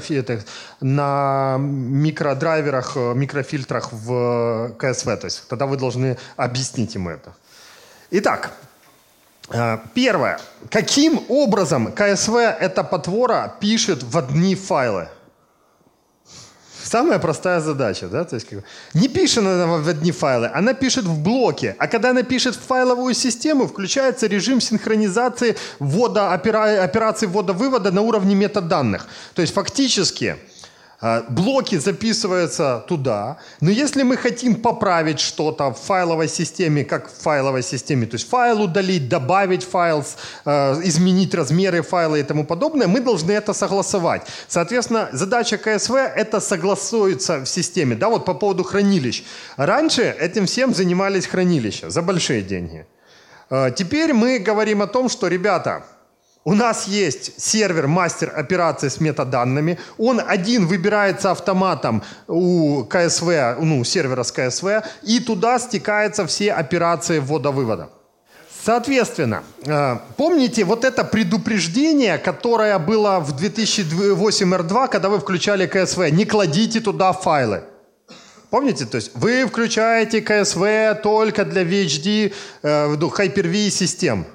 Speaker 1: на микродрайверах, микрофильтрах в KSV. То есть тогда вы должны объяснить ему это. Итак, первое. Каким образом KSV, эта потвора, пишет в одни файлы? Самая простая задача, да? То есть, не пишет она в одни файлы, она пишет в блоке. А когда она пишет в файловую систему, включается режим синхронизации операций ввода-вывода на уровне метаданных. То есть фактически блоки записываются туда, но если мы хотим поправить что-то в файловой системе, как в файловой системе, то есть файл удалить, добавить файл, изменить размеры файла и тому подобное, мы должны это согласовать. Соответственно, задача KSV — это согласуется в системе. Да, вот по поводу хранилищ. Раньше этим всем занимались хранилища за большие деньги. Теперь мы говорим о том, что, ребята, у нас есть сервер, мастер операций с метаданными. Он один выбирается автоматом у КСВ, сервера с КСВ, и туда стекаются все операции ввода-вывода. Соответственно, помните вот это предупреждение, которое было в 2008 R2, когда вы включали КСВ? Не кладите туда файлы. Помните? То есть вы включаете КСВ только для VHD, Hyper-V систем.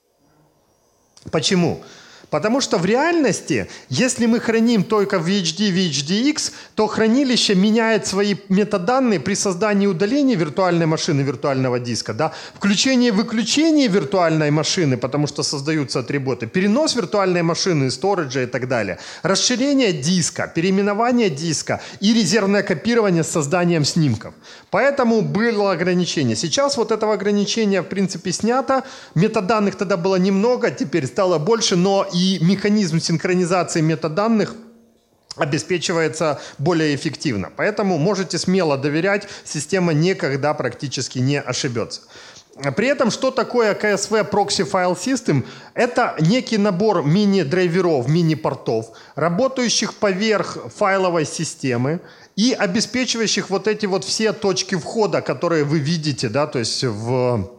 Speaker 1: Почему? Потому что в реальности, если мы храним только VHD, VHDX, то хранилище меняет свои метаданные при создании и удалении виртуальной машины, виртуального диска, да? Включение и выключение виртуальной машины, потому что создаются атрибуты, перенос виртуальной машины, сториджа и так далее, расширение диска, переименование диска и резервное копирование с созданием снимков. Поэтому было ограничение. Сейчас вот этого ограничения, в принципе, снято. Метаданных тогда было немного, теперь стало больше, но и механизм синхронизации метаданных обеспечивается более эффективно. Поэтому можете смело доверять, система никогда практически не ошибется. При этом, что такое KSV Proxy File System? Это некий набор мини-драйверов, мини-портов, работающих поверх файловой системы и обеспечивающих вот эти вот все точки входа, которые вы видите, да, то есть в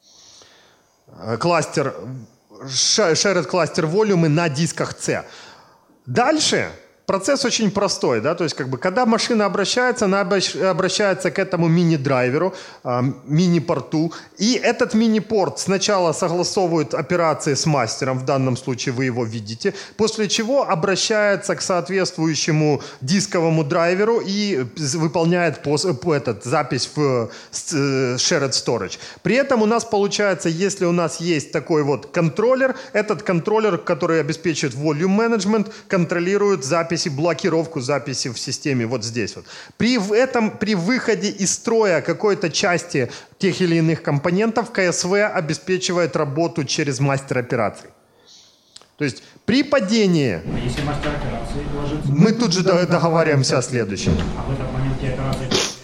Speaker 1: кластер, Shared Cluster Volume на дисках C. Дальше процесс очень простой, да, то есть как бы когда машина обращается, она обращается к этому мини-драйверу, мини-порту, и этот мини-порт сначала согласовывает операции с мастером, в данном случае вы его видите, после чего обращается к соответствующему дисковому драйверу и выполняет запись в Shared Storage. При этом у нас получается, если у нас есть такой вот контроллер, этот контроллер, который обеспечивает volume management, контролирует запись и блокировку записи в системе вот здесь вот. При выходе из строя какой-то части тех или иных компонентов КСВ обеспечивает работу через мастер операций. То есть при падении...
Speaker 3: А если мастер операции ложится...
Speaker 1: Мы тут же договариваемся о следующем.
Speaker 3: А в этот момент те операции...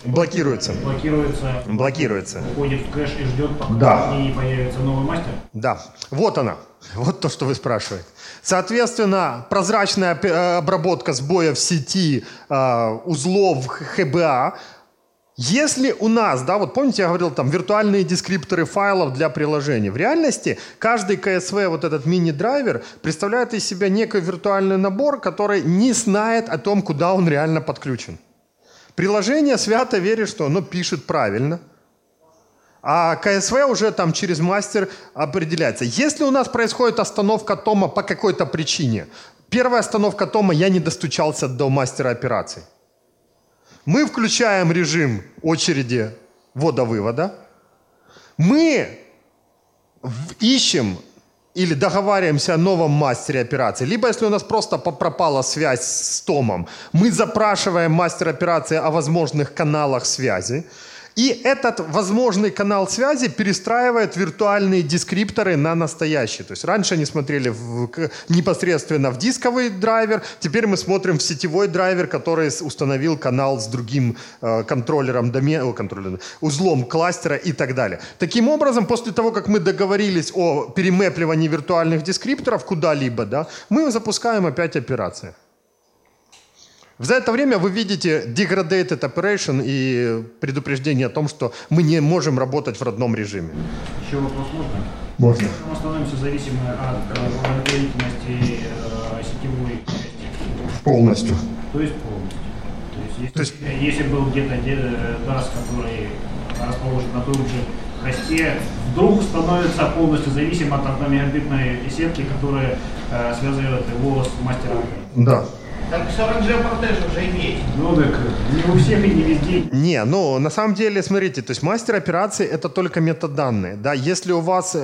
Speaker 1: Блокируется.
Speaker 3: Уходит в кэш и ждет, пока
Speaker 1: да.
Speaker 3: не появится новый мастер?
Speaker 1: Да. Вот она. Вот то, что вы спрашиваете. Соответственно, прозрачная обработка сбоев в сети узлов ХБА. Если у нас, да, вот помните, я говорил, там, виртуальные дескрипторы файлов для приложений. В реальности каждый КСВ, вот этот мини-драйвер, представляет из себя некий виртуальный набор, который не знает о том, куда он реально подключен. Приложение свято верит, что оно пишет правильно, а КСВ уже там через мастер определяется. Если у нас происходит остановка тома по какой-то причине, первая остановка тома, я не достучался до мастера операций. Мы включаем режим очереди ввода-вывода, мы ищем или договариваемся о новом мастере операции, либо если у нас просто пропала связь с томом, мы запрашиваем мастер операции о возможных каналах связи, и этот возможный канал связи перестраивает виртуальные дескрипторы на настоящие. То есть раньше они смотрели непосредственно в дисковый драйвер, теперь мы смотрим в сетевой драйвер, который установил канал с другим контроллером, узлом кластера и так далее. Таким образом, после того, как мы договорились о перемэпливании виртуальных дескрипторов куда-либо, да, мы запускаем опять операции. За это время вы видите degraded operation и предупреждение о том, что мы не можем работать в родном режиме.
Speaker 3: Еще вопрос можно?
Speaker 1: Можно.
Speaker 3: Мы становимся зависимы от деятельности сетевой части.
Speaker 1: Полностью.
Speaker 3: То есть полностью. То есть, если был где-то DAS, который расположен на том же хосте, вдруг становится полностью зависим от одной мегабитной сетки, которая связывает его с мастером.
Speaker 1: Да.
Speaker 2: Так 40G протеж уже есть.
Speaker 3: Ну так, не у всех и не везде.
Speaker 1: Не, ну на самом деле, смотрите, то есть мастер операции это только метаданные. Да, если у вас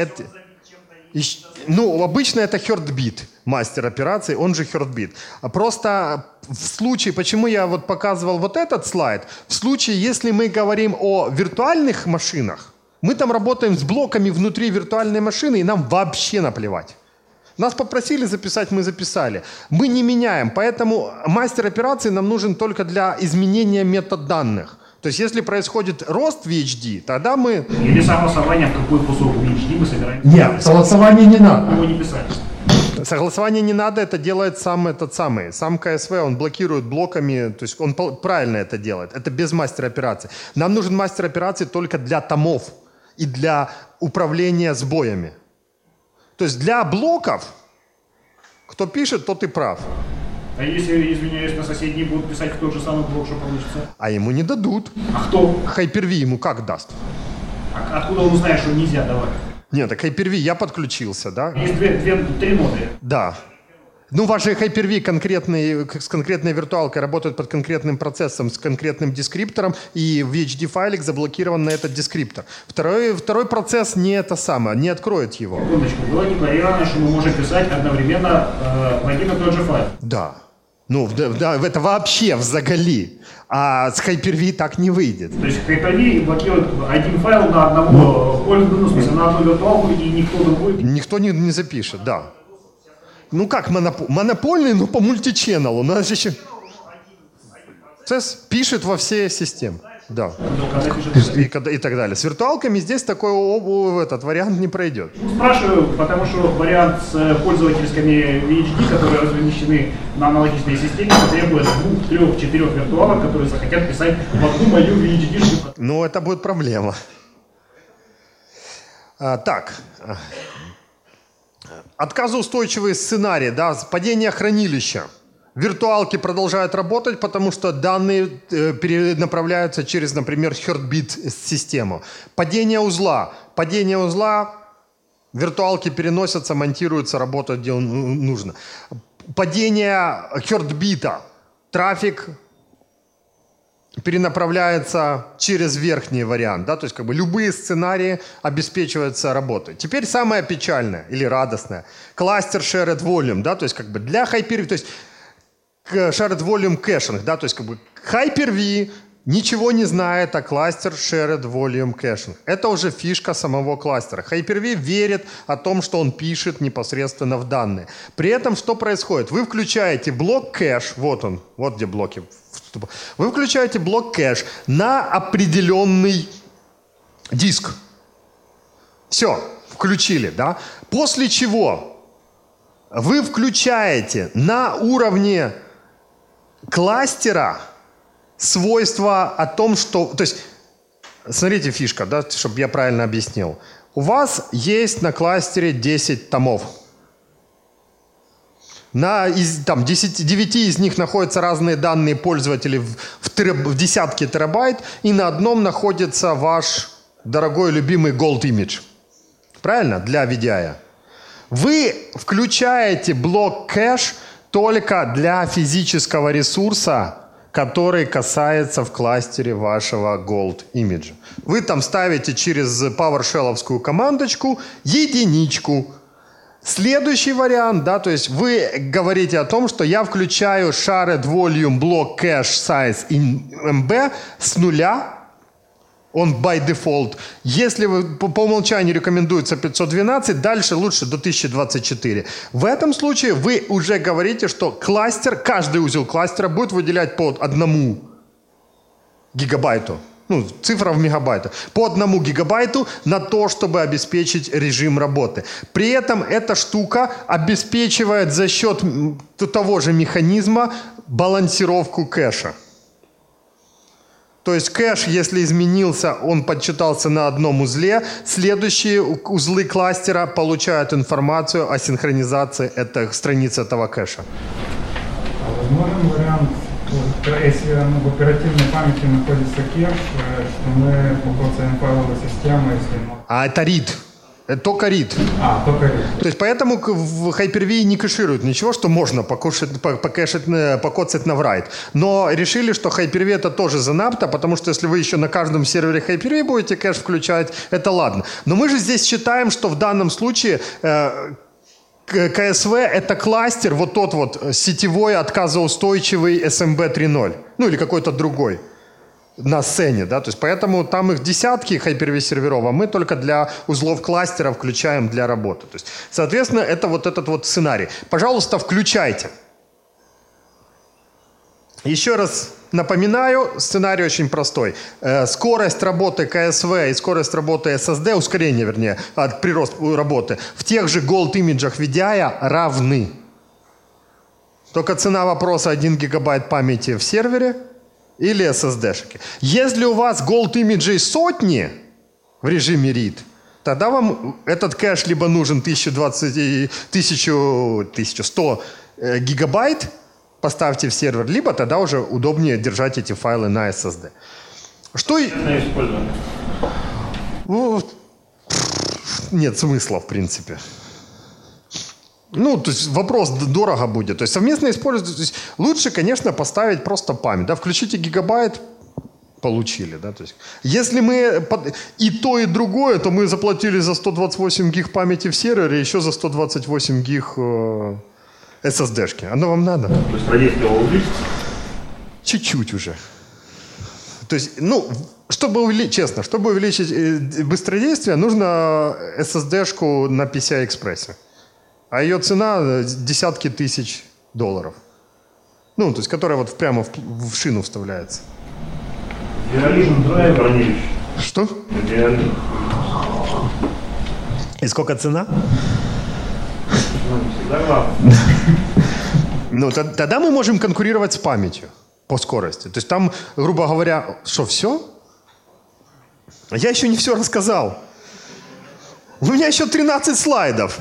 Speaker 1: ну, обычно это heartbeat, мастер операции, он же heartbeat. Просто в случае, почему я вот показывал вот этот слайд, в случае, если мы говорим о виртуальных машинах, мы там работаем с блоками внутри виртуальной машины, и нам вообще наплевать. Нас попросили записать, мы записали. Мы не меняем, поэтому мастер операции нам нужен только для изменения метаданных. То есть если происходит рост VHD, тогда мы...
Speaker 3: Или согласование, в какой кусок VHD мы собираем.
Speaker 1: Нет, согласование не надо.
Speaker 3: Его не писали.
Speaker 1: Согласование не надо, это делает сам КСВ, он блокирует блоками, то есть он правильно это делает. Это без мастера операции. Нам нужен мастер операции только для томов. и для управления сбоями. То есть для блоков, кто пишет, тот и прав.
Speaker 3: А если, извиняюсь, на соседние будут писать в тот же самый блок, что получится?
Speaker 1: А ему не дадут.
Speaker 3: А кто?
Speaker 1: Hyper-V ему как даст?
Speaker 3: А откуда он узнает, что нельзя давать?
Speaker 1: Нет, так Hyper-V я подключился, да?
Speaker 3: Есть три ноды.
Speaker 1: Да. Ну, ваши Hyper-V с конкретной виртуалкой работают под конкретным процессом, с конкретным дескриптором, и VHD-файлик заблокирован на этот дескриптор. Второй процесс не это самое, не откроет его.
Speaker 3: Секундочку, было декларировано, что мы можем писать одновременно в один и тот же файл.
Speaker 1: Да. Ну, да, это вообще взагалі. А с Hyper-V так не выйдет.
Speaker 3: То есть Hyper-V блокирует один файл на одного пользователя, ну, в смысле, на одну виртуалку, и никто другой...
Speaker 1: Никто не запишет, да. Ну как монопольный, но по мультиченнелу. У нас еще... Процесс пишет во все системы. Да. И так далее. С виртуалками здесь такой этот вариант не пройдет.
Speaker 3: Спрашиваю, потому что вариант с пользовательскими VHD, которые размещены на аналогичной системе, требует 2, 3, 4 виртуалок, которые захотят писать в одну мою VHD.
Speaker 1: Ну, это будет проблема. Так. Отказоустойчивый сценарий, да, падение хранилища. Виртуалки продолжают работать, потому что данные перенаправляются через, например, Heartbeat систему. Падение узла. Падение узла, виртуалки переносятся, монтируются, работают где нужно. Падение Heartbeat. Трафик перенаправляется через верхний вариант, да, то есть как бы любые сценарии обеспечиваются работой. Теперь самое печальное или радостное. Кластер Shared Volume, да, то есть как бы для Hyper-V, то есть Shared Volume кэшинг, да, то есть как бы Hyper-V ничего не знает о кластер Shared Volume кэшинг. Это уже фишка самого кластера. Hyper-V верит о том, что он пишет непосредственно в данные. При этом что происходит? Вы включаете блок кэш, вот он, вот где блоки. Вы включаете блок кэш на определенный диск. Все, включили, да? После чего вы включаете на уровне кластера свойства о том, что... То есть, смотрите фишка, да, чтобы я правильно объяснил. У вас есть на кластере 10 томов. Там 9 из них находятся разные данные пользователей в десятки терабайт, и на одном находится ваш дорогой любимый Gold Image. Правильно? Для VDI. Вы включаете блок кэш только для физического ресурса, который касается в кластере вашего Gold Image. Вы там ставите через PowerShell-овскую командочку единичку. Следующий вариант, да, то есть вы говорите о том, что я включаю Shared Volume Block Cache Size in MB с нуля, он by default. Если вы по умолчанию рекомендуется 512, дальше лучше до 1024. В этом случае вы уже говорите, что кластер, каждый узел кластера будет выделять по 1 гигабайту. Ну, цифра в мегабайтах. По 1 гигабайту на то, чтобы обеспечить режим работы. При этом эта штука обеспечивает за счет того же механизма балансировку кэша. То есть кэш, если изменился, он подсчитался на одном узле. Следующие узлы кластера получают информацию о синхронизации страниц этого кэша.
Speaker 5: А возможен вариант, если в оперативной памяти находится кэш, что мы покоцаем файловую систему, если...
Speaker 1: А это RID. Это только RID.
Speaker 5: Только RID.
Speaker 1: То есть поэтому в Hyper-V не кэшируют ничего, что можно покоцать на write. Но решили, что Hyper-V это тоже занадто, потому что если вы еще на каждом сервере Hyper-V будете кэш включать, это ладно. Но мы же здесь считаем, что в данном случае КСВ это кластер, вот тот вот сетевой отказоустойчивый SMB 3.0. Ну или какой-то другой. На сцене, да, то есть поэтому там их десятки Hyper-V серверов, а мы только для узлов кластера включаем для работы. То есть, соответственно, это вот этот вот сценарий. Пожалуйста, включайте. Еще раз напоминаю, сценарий очень простой. Скорость работы КСВ и скорость работы SSD, ускорение, вернее, от прироста работы, в тех же Gold имиджах VDI равны. Только цена вопроса 1 гигабайт памяти в сервере или SSD-шки. Если у вас Gold имиджей сотни, в режиме read, тогда вам этот кэш либо нужен 1100 гигабайт, поставьте в сервер, либо тогда уже удобнее держать эти файлы на SSD. Что...
Speaker 3: использование.
Speaker 1: Нет смысла, в принципе. Ну, то есть вопрос дорого будет. То есть совместно использовать... То есть лучше, конечно, поставить просто память. Да? Включите гигабайт, получили. Да? То есть, если мы и то, и другое, то мы заплатили за 128 гиг памяти в сервере, еще за 128 гиг SSD-шки. Оно вам надо?
Speaker 3: То есть родительство увеличится?
Speaker 1: Чуть-чуть уже. То есть, ну, чтобы увеличить быстродействие, нужно SSD-шку на PCI-экспрессе. А ее цена десятки тысяч $. Ну, то есть, которая вот прямо в шину вставляется.
Speaker 3: Вирализм драйв хранилище.
Speaker 1: Что?
Speaker 3: Вирализм.
Speaker 1: И сколько цена?
Speaker 3: Ну, не всегда главное.
Speaker 1: Ну, тогда мы можем конкурировать с памятью по скорости. То есть там, грубо говоря, что, все? Я еще не все рассказал. У меня еще 13 слайдов.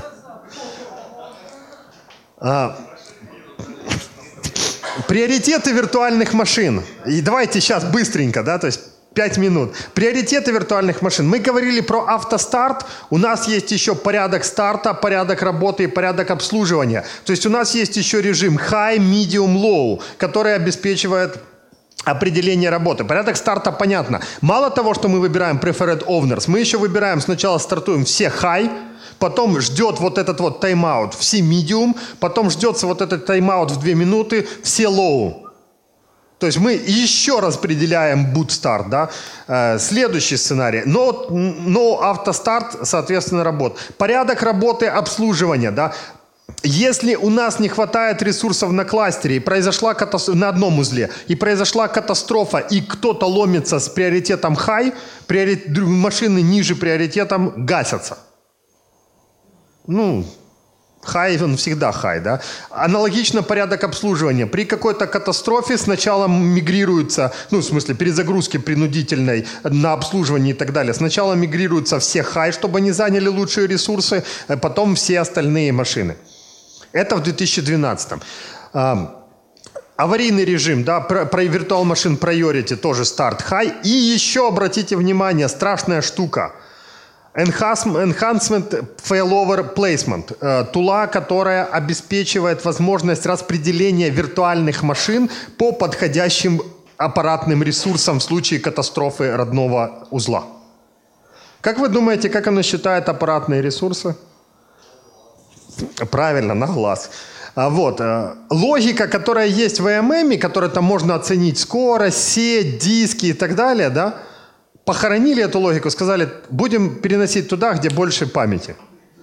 Speaker 1: Приоритеты виртуальных машин. И давайте сейчас быстренько, да, то есть 5 минут. Приоритеты виртуальных машин. Мы говорили про автостарт. У нас есть еще порядок старта, порядок работы и порядок обслуживания. То есть у нас есть еще режим high, medium, low, который обеспечивает определение работы. Порядок старта понятно. Мало того, что мы выбираем preferred owners, мы еще выбираем, сначала стартуем все high, потом ждет вот этот вот тайм-аут все medium, потом ждется вот этот тайм-аут в 2 минуты все low. То есть мы еще распределяем boot start, да? Следующий сценарий. No автостарт, соответственно, работа. Порядок работы обслуживания, да? Если у нас не хватает ресурсов на кластере, и произошла на одном узле, и произошла катастрофа, и кто-то ломится с приоритетом high, машины ниже приоритетом гасятся. Ну, high, он всегда high, да? Аналогично порядок обслуживания. При какой-то катастрофе сначала мигрируются, ну, в смысле, перезагрузки принудительной на обслуживание и так далее. Сначала мигрируются все high, чтобы они заняли лучшие ресурсы, потом все остальные машины. Это в 2012. Аварийный режим, да, про Virtual Machine Priority тоже старт high. И еще, обратите внимание, страшная штука. Enhancement Failover Placement. Тула, которая обеспечивает возможность распределения виртуальных машин по подходящим аппаратным ресурсам в случае катастрофы родного узла. Как вы думаете, как оно считает аппаратные ресурсы? Правильно, на глаз. Вот. Логика, которая есть в AMM, которая там можно оценить скорость, сеть, диски и так далее, да? Похоронили эту логику, сказали, будем переносить туда, где больше памяти.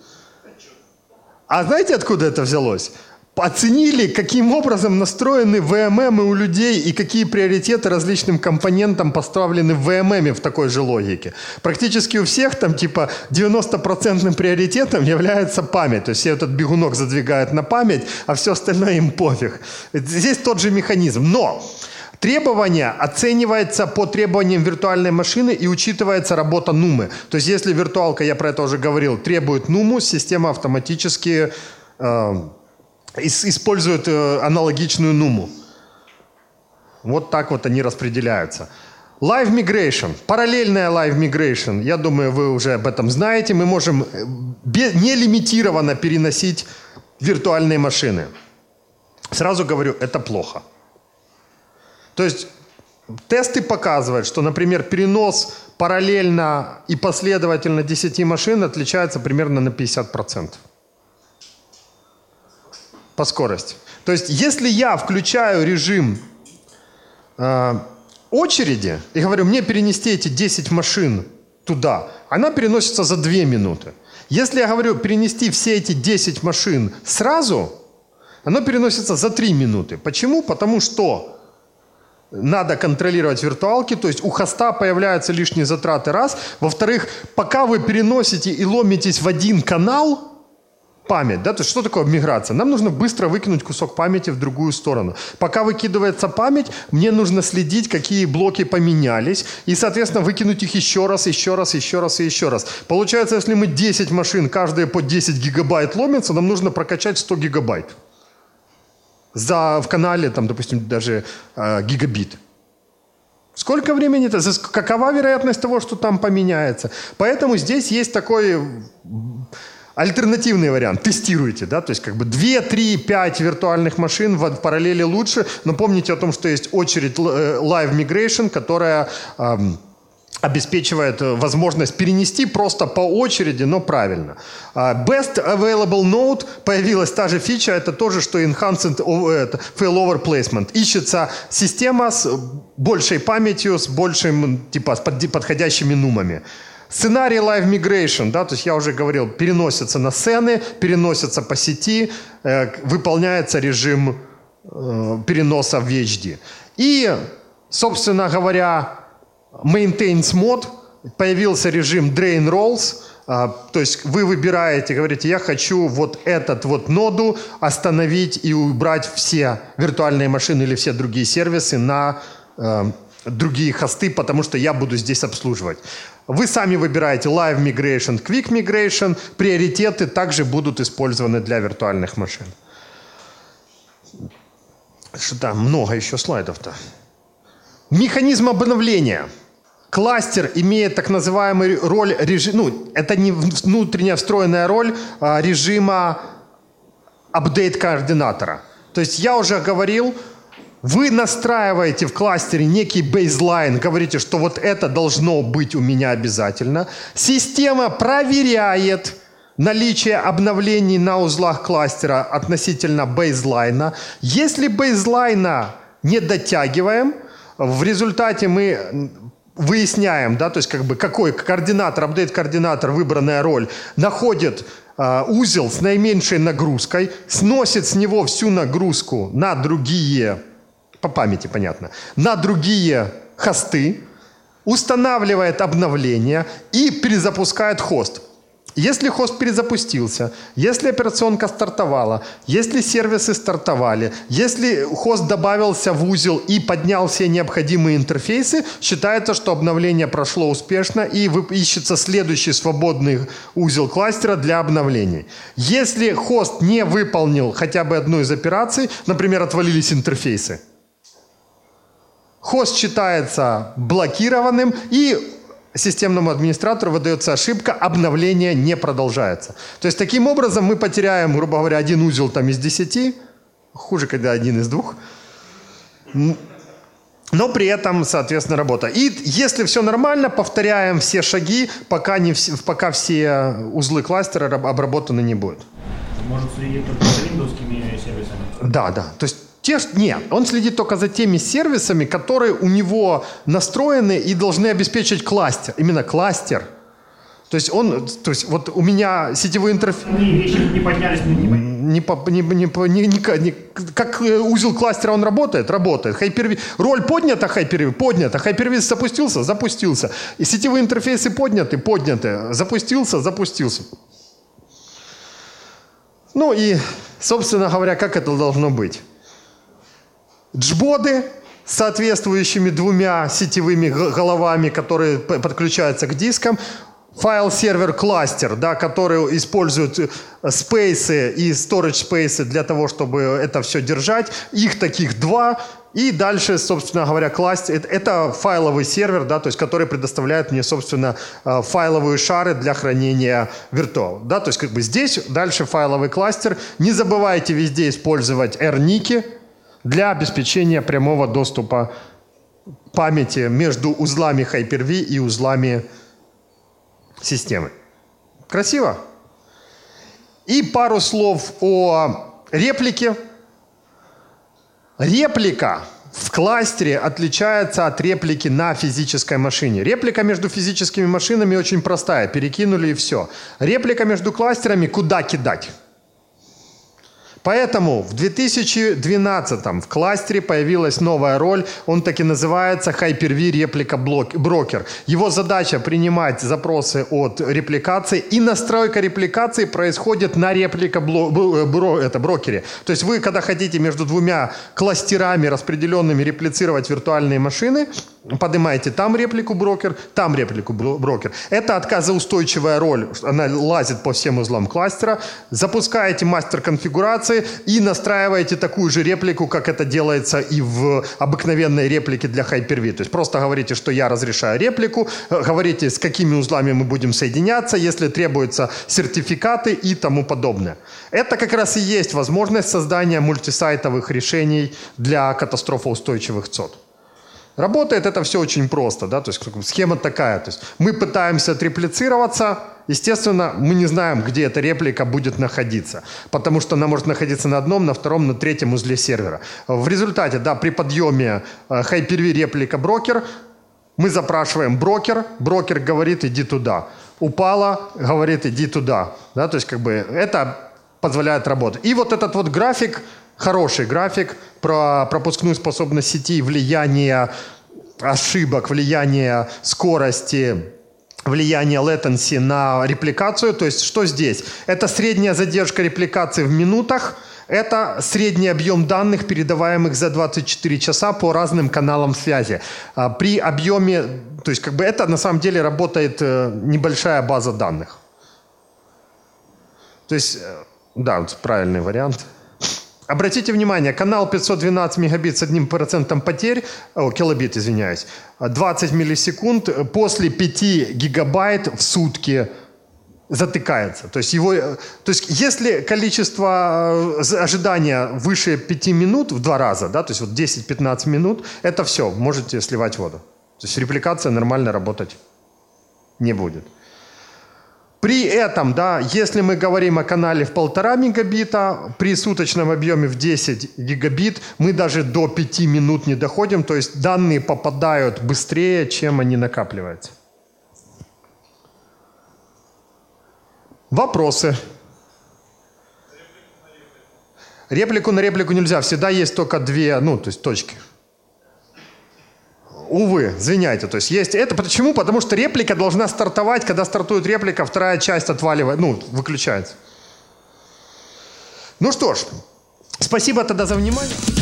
Speaker 1: А знаете, откуда это взялось? Оценили, каким образом настроены VMM у людей и какие приоритеты различным компонентам поставлены в VMM в такой же логике. Практически у всех там типа 90% приоритетом является память. То есть все этот бегунок задвигают на память, а все остальное им пофиг. Здесь тот же механизм. Но требование оценивается по требованиям виртуальной машины и учитывается работа нумы. То есть если виртуалка, я про это уже говорил, требует нуму, система автоматически использует аналогичную нуму. Вот так вот они распределяются. Live Migration. Параллельная Live Migration. Я думаю, вы уже об этом знаете. Мы можем нелимитированно переносить виртуальные машины. Сразу говорю, это плохо. То есть тесты показывают, что, например, перенос параллельно и последовательно 10 машин отличается примерно на 50%. По скорости. То есть если я включаю режим очереди и говорю, мне перенести эти 10 машин туда, она переносится за 2 минуты. Если я говорю перенести все эти 10 машин сразу, оно переносится за 3 минуты. Почему? Потому что надо контролировать виртуалки, то есть у хоста появляются лишние затраты раз. Во-вторых, пока вы переносите и ломитесь в один канал, память. Да? То есть что такое миграция? Нам нужно быстро выкинуть кусок памяти в другую сторону. Пока выкидывается память, мне нужно следить, какие блоки поменялись, и, соответственно, выкинуть их еще раз, еще раз, еще раз и еще раз. Получается, если мы 10 машин, каждая по 10 гигабайт ломится, нам нужно прокачать 100 гигабайт. В канале, там, допустим, даже гигабит. Сколько времени это? Какова вероятность того, что там поменяется? Поэтому здесь есть такой альтернативный вариант. Тестируйте, да, то есть как бы 2, 3, 5 виртуальных машин в параллели лучше, но помните о том, что есть очередь Live Migration, которая обеспечивает возможность перенести просто по очереди, но правильно. Best Available Node, появилась та же фича, это тоже, что Enhanced Failover Placement. Ищется система с большей памятью, с большим, типа, с подходящими нумами. Сценарий Live Migration, да, то есть я уже говорил, переносится на сцены, переносится по сети, выполняется режим переноса в HD. И, собственно говоря, Maintains Mode, появился режим Drain Rolls, то есть вы выбираете, говорите, я хочу вот этот вот ноду остановить и убрать все виртуальные машины или все другие сервисы на другие хосты, потому что я буду здесь обслуживать. Вы сами выбираете Live Migration, Quick Migration, приоритеты также будут использованы для виртуальных машин. Что-то много еще слайдов-то. Механизм обновления. Кластер имеет так называемую роль режима, это не внутренняя встроенная роль режима апдейт-координатора. То есть я уже говорил, вы настраиваете в кластере некий бейзлайн, говорите, что вот это должно быть у меня обязательно. Система проверяет наличие обновлений на узлах кластера относительно бейзлайна. Если бейзлайна не дотягиваем, в результате мы выясняем, да, то есть как бы какой координатор, апдейт-координатор, выбранная роль, находит узел с наименьшей нагрузкой, сносит с него всю нагрузку на другие, по памяти понятно, на другие хосты, устанавливает обновление и перезапускает хост. Если хост перезапустился, если операционка стартовала, если сервисы стартовали, если хост добавился в узел и поднял все необходимые интерфейсы, считается, что обновление прошло успешно и ищется следующий свободный узел кластера для обновлений. Если хост не выполнил хотя бы одну из операций, например, отвалились интерфейсы, хост считается блокированным и системному администратору выдается ошибка, обновление не продолжается. То есть таким образом мы потеряем, грубо говоря, один узел там из 10, хуже, когда один из 2, но при этом, соответственно, работа. И если все нормально, повторяем все шаги, пока все узлы кластера обработаны не будут.
Speaker 3: Может следить только за виндовскими сервисами? Да.
Speaker 1: То есть нет, он следит только за теми сервисами, которые у него настроены и должны обеспечить кластер. Именно кластер. То есть вот у меня сетевой интерфейс...
Speaker 3: Вещи не поднялись,
Speaker 1: как узел кластера он работает? Работает. Роль поднята, Hyper-V запустился. И сетевые интерфейсы подняты. Запустился. Ну и, собственно говоря, как это должно быть? Джбоды с соответствующими 2 сетевыми головами, которые подключаются к дискам. Файл-сервер кластер, да, который использует спейсы и storage спейсы для того, чтобы это все держать. Их таких 2. И дальше, собственно говоря, кластер. Это файловый сервер, да, то есть, который предоставляет мне, собственно, файловые шары для хранения виртуал. Да, то есть как бы здесь дальше файловый кластер. Не забывайте везде использовать RNIC для обеспечения прямого доступа памяти между узлами Hyper-V и узлами системы. Красиво? И пару слов о реплике. Реплика в кластере отличается от реплики на физической машине. Реплика между физическими машинами очень простая. Перекинули и все. Реплика между кластерами — куда кидать? Поэтому в 2012 в кластере появилась новая роль, он так и называется Hyper-V Replica Broker. Его задача принимать запросы от репликации, и настройка репликации происходит на брокере. То есть вы, когда хотите между двумя кластерами распределенными реплицировать виртуальные машины, поднимаете там реплику брокер, там реплику брокер. Это отказоустойчивая роль, она лазит по всем узлам кластера. Запускаете мастер конфигурации и настраиваете такую же реплику, как это делается и в обыкновенной реплике для Hyper-V. То есть просто говорите, что я разрешаю реплику, говорите, с какими узлами мы будем соединяться, если требуются сертификаты и тому подобное. Это как раз и есть возможность создания мультисайтовых решений для катастрофоустойчивых ЦОД. Работает это все очень просто, да, то есть схема такая, то есть мы пытаемся отреплицироваться, естественно, мы не знаем, где эта реплика будет находиться, потому что она может находиться на одном, на втором, на третьем узле сервера. В результате, да, при подъеме Hyper-V реплика брокер, мы запрашиваем брокер, брокер говорит, иди туда. Упала, говорит, иди туда, да, то есть как бы это позволяет работать. И вот этот вот график, хороший график про пропускную способность сети, влияние ошибок, влияние скорости, влияние latency на репликацию. То есть что здесь? Это средняя задержка репликации в минутах, это средний объем данных, передаваемых за 24 часа по разным каналам связи. При объеме, то есть как бы это на самом деле работает небольшая база данных. То есть, да, вот правильный вариант. Обратите внимание, канал 512 мегабит с 1% потерь, килобит, извиняюсь, 20 миллисекунд после 5 гигабайт в сутки затыкается. То есть если количество ожидания выше 5 минут в 2 раза, да, то есть вот 10-15 минут, это все, можете сливать воду. То есть репликация нормально работать не будет. При этом, да, если мы говорим о канале в 1,5 мегабита, при суточном объеме в 10 гигабит мы даже до 5 минут не доходим, то есть данные попадают быстрее, чем они накапливаются. Вопросы? Реплику на реплику нельзя, всегда есть только 2, то есть точки. Увы, извиняйте, то есть есть это. Почему? Потому что реплика должна стартовать, когда стартует реплика, вторая часть отваливает, выключается. Ну что ж, спасибо тогда за внимание.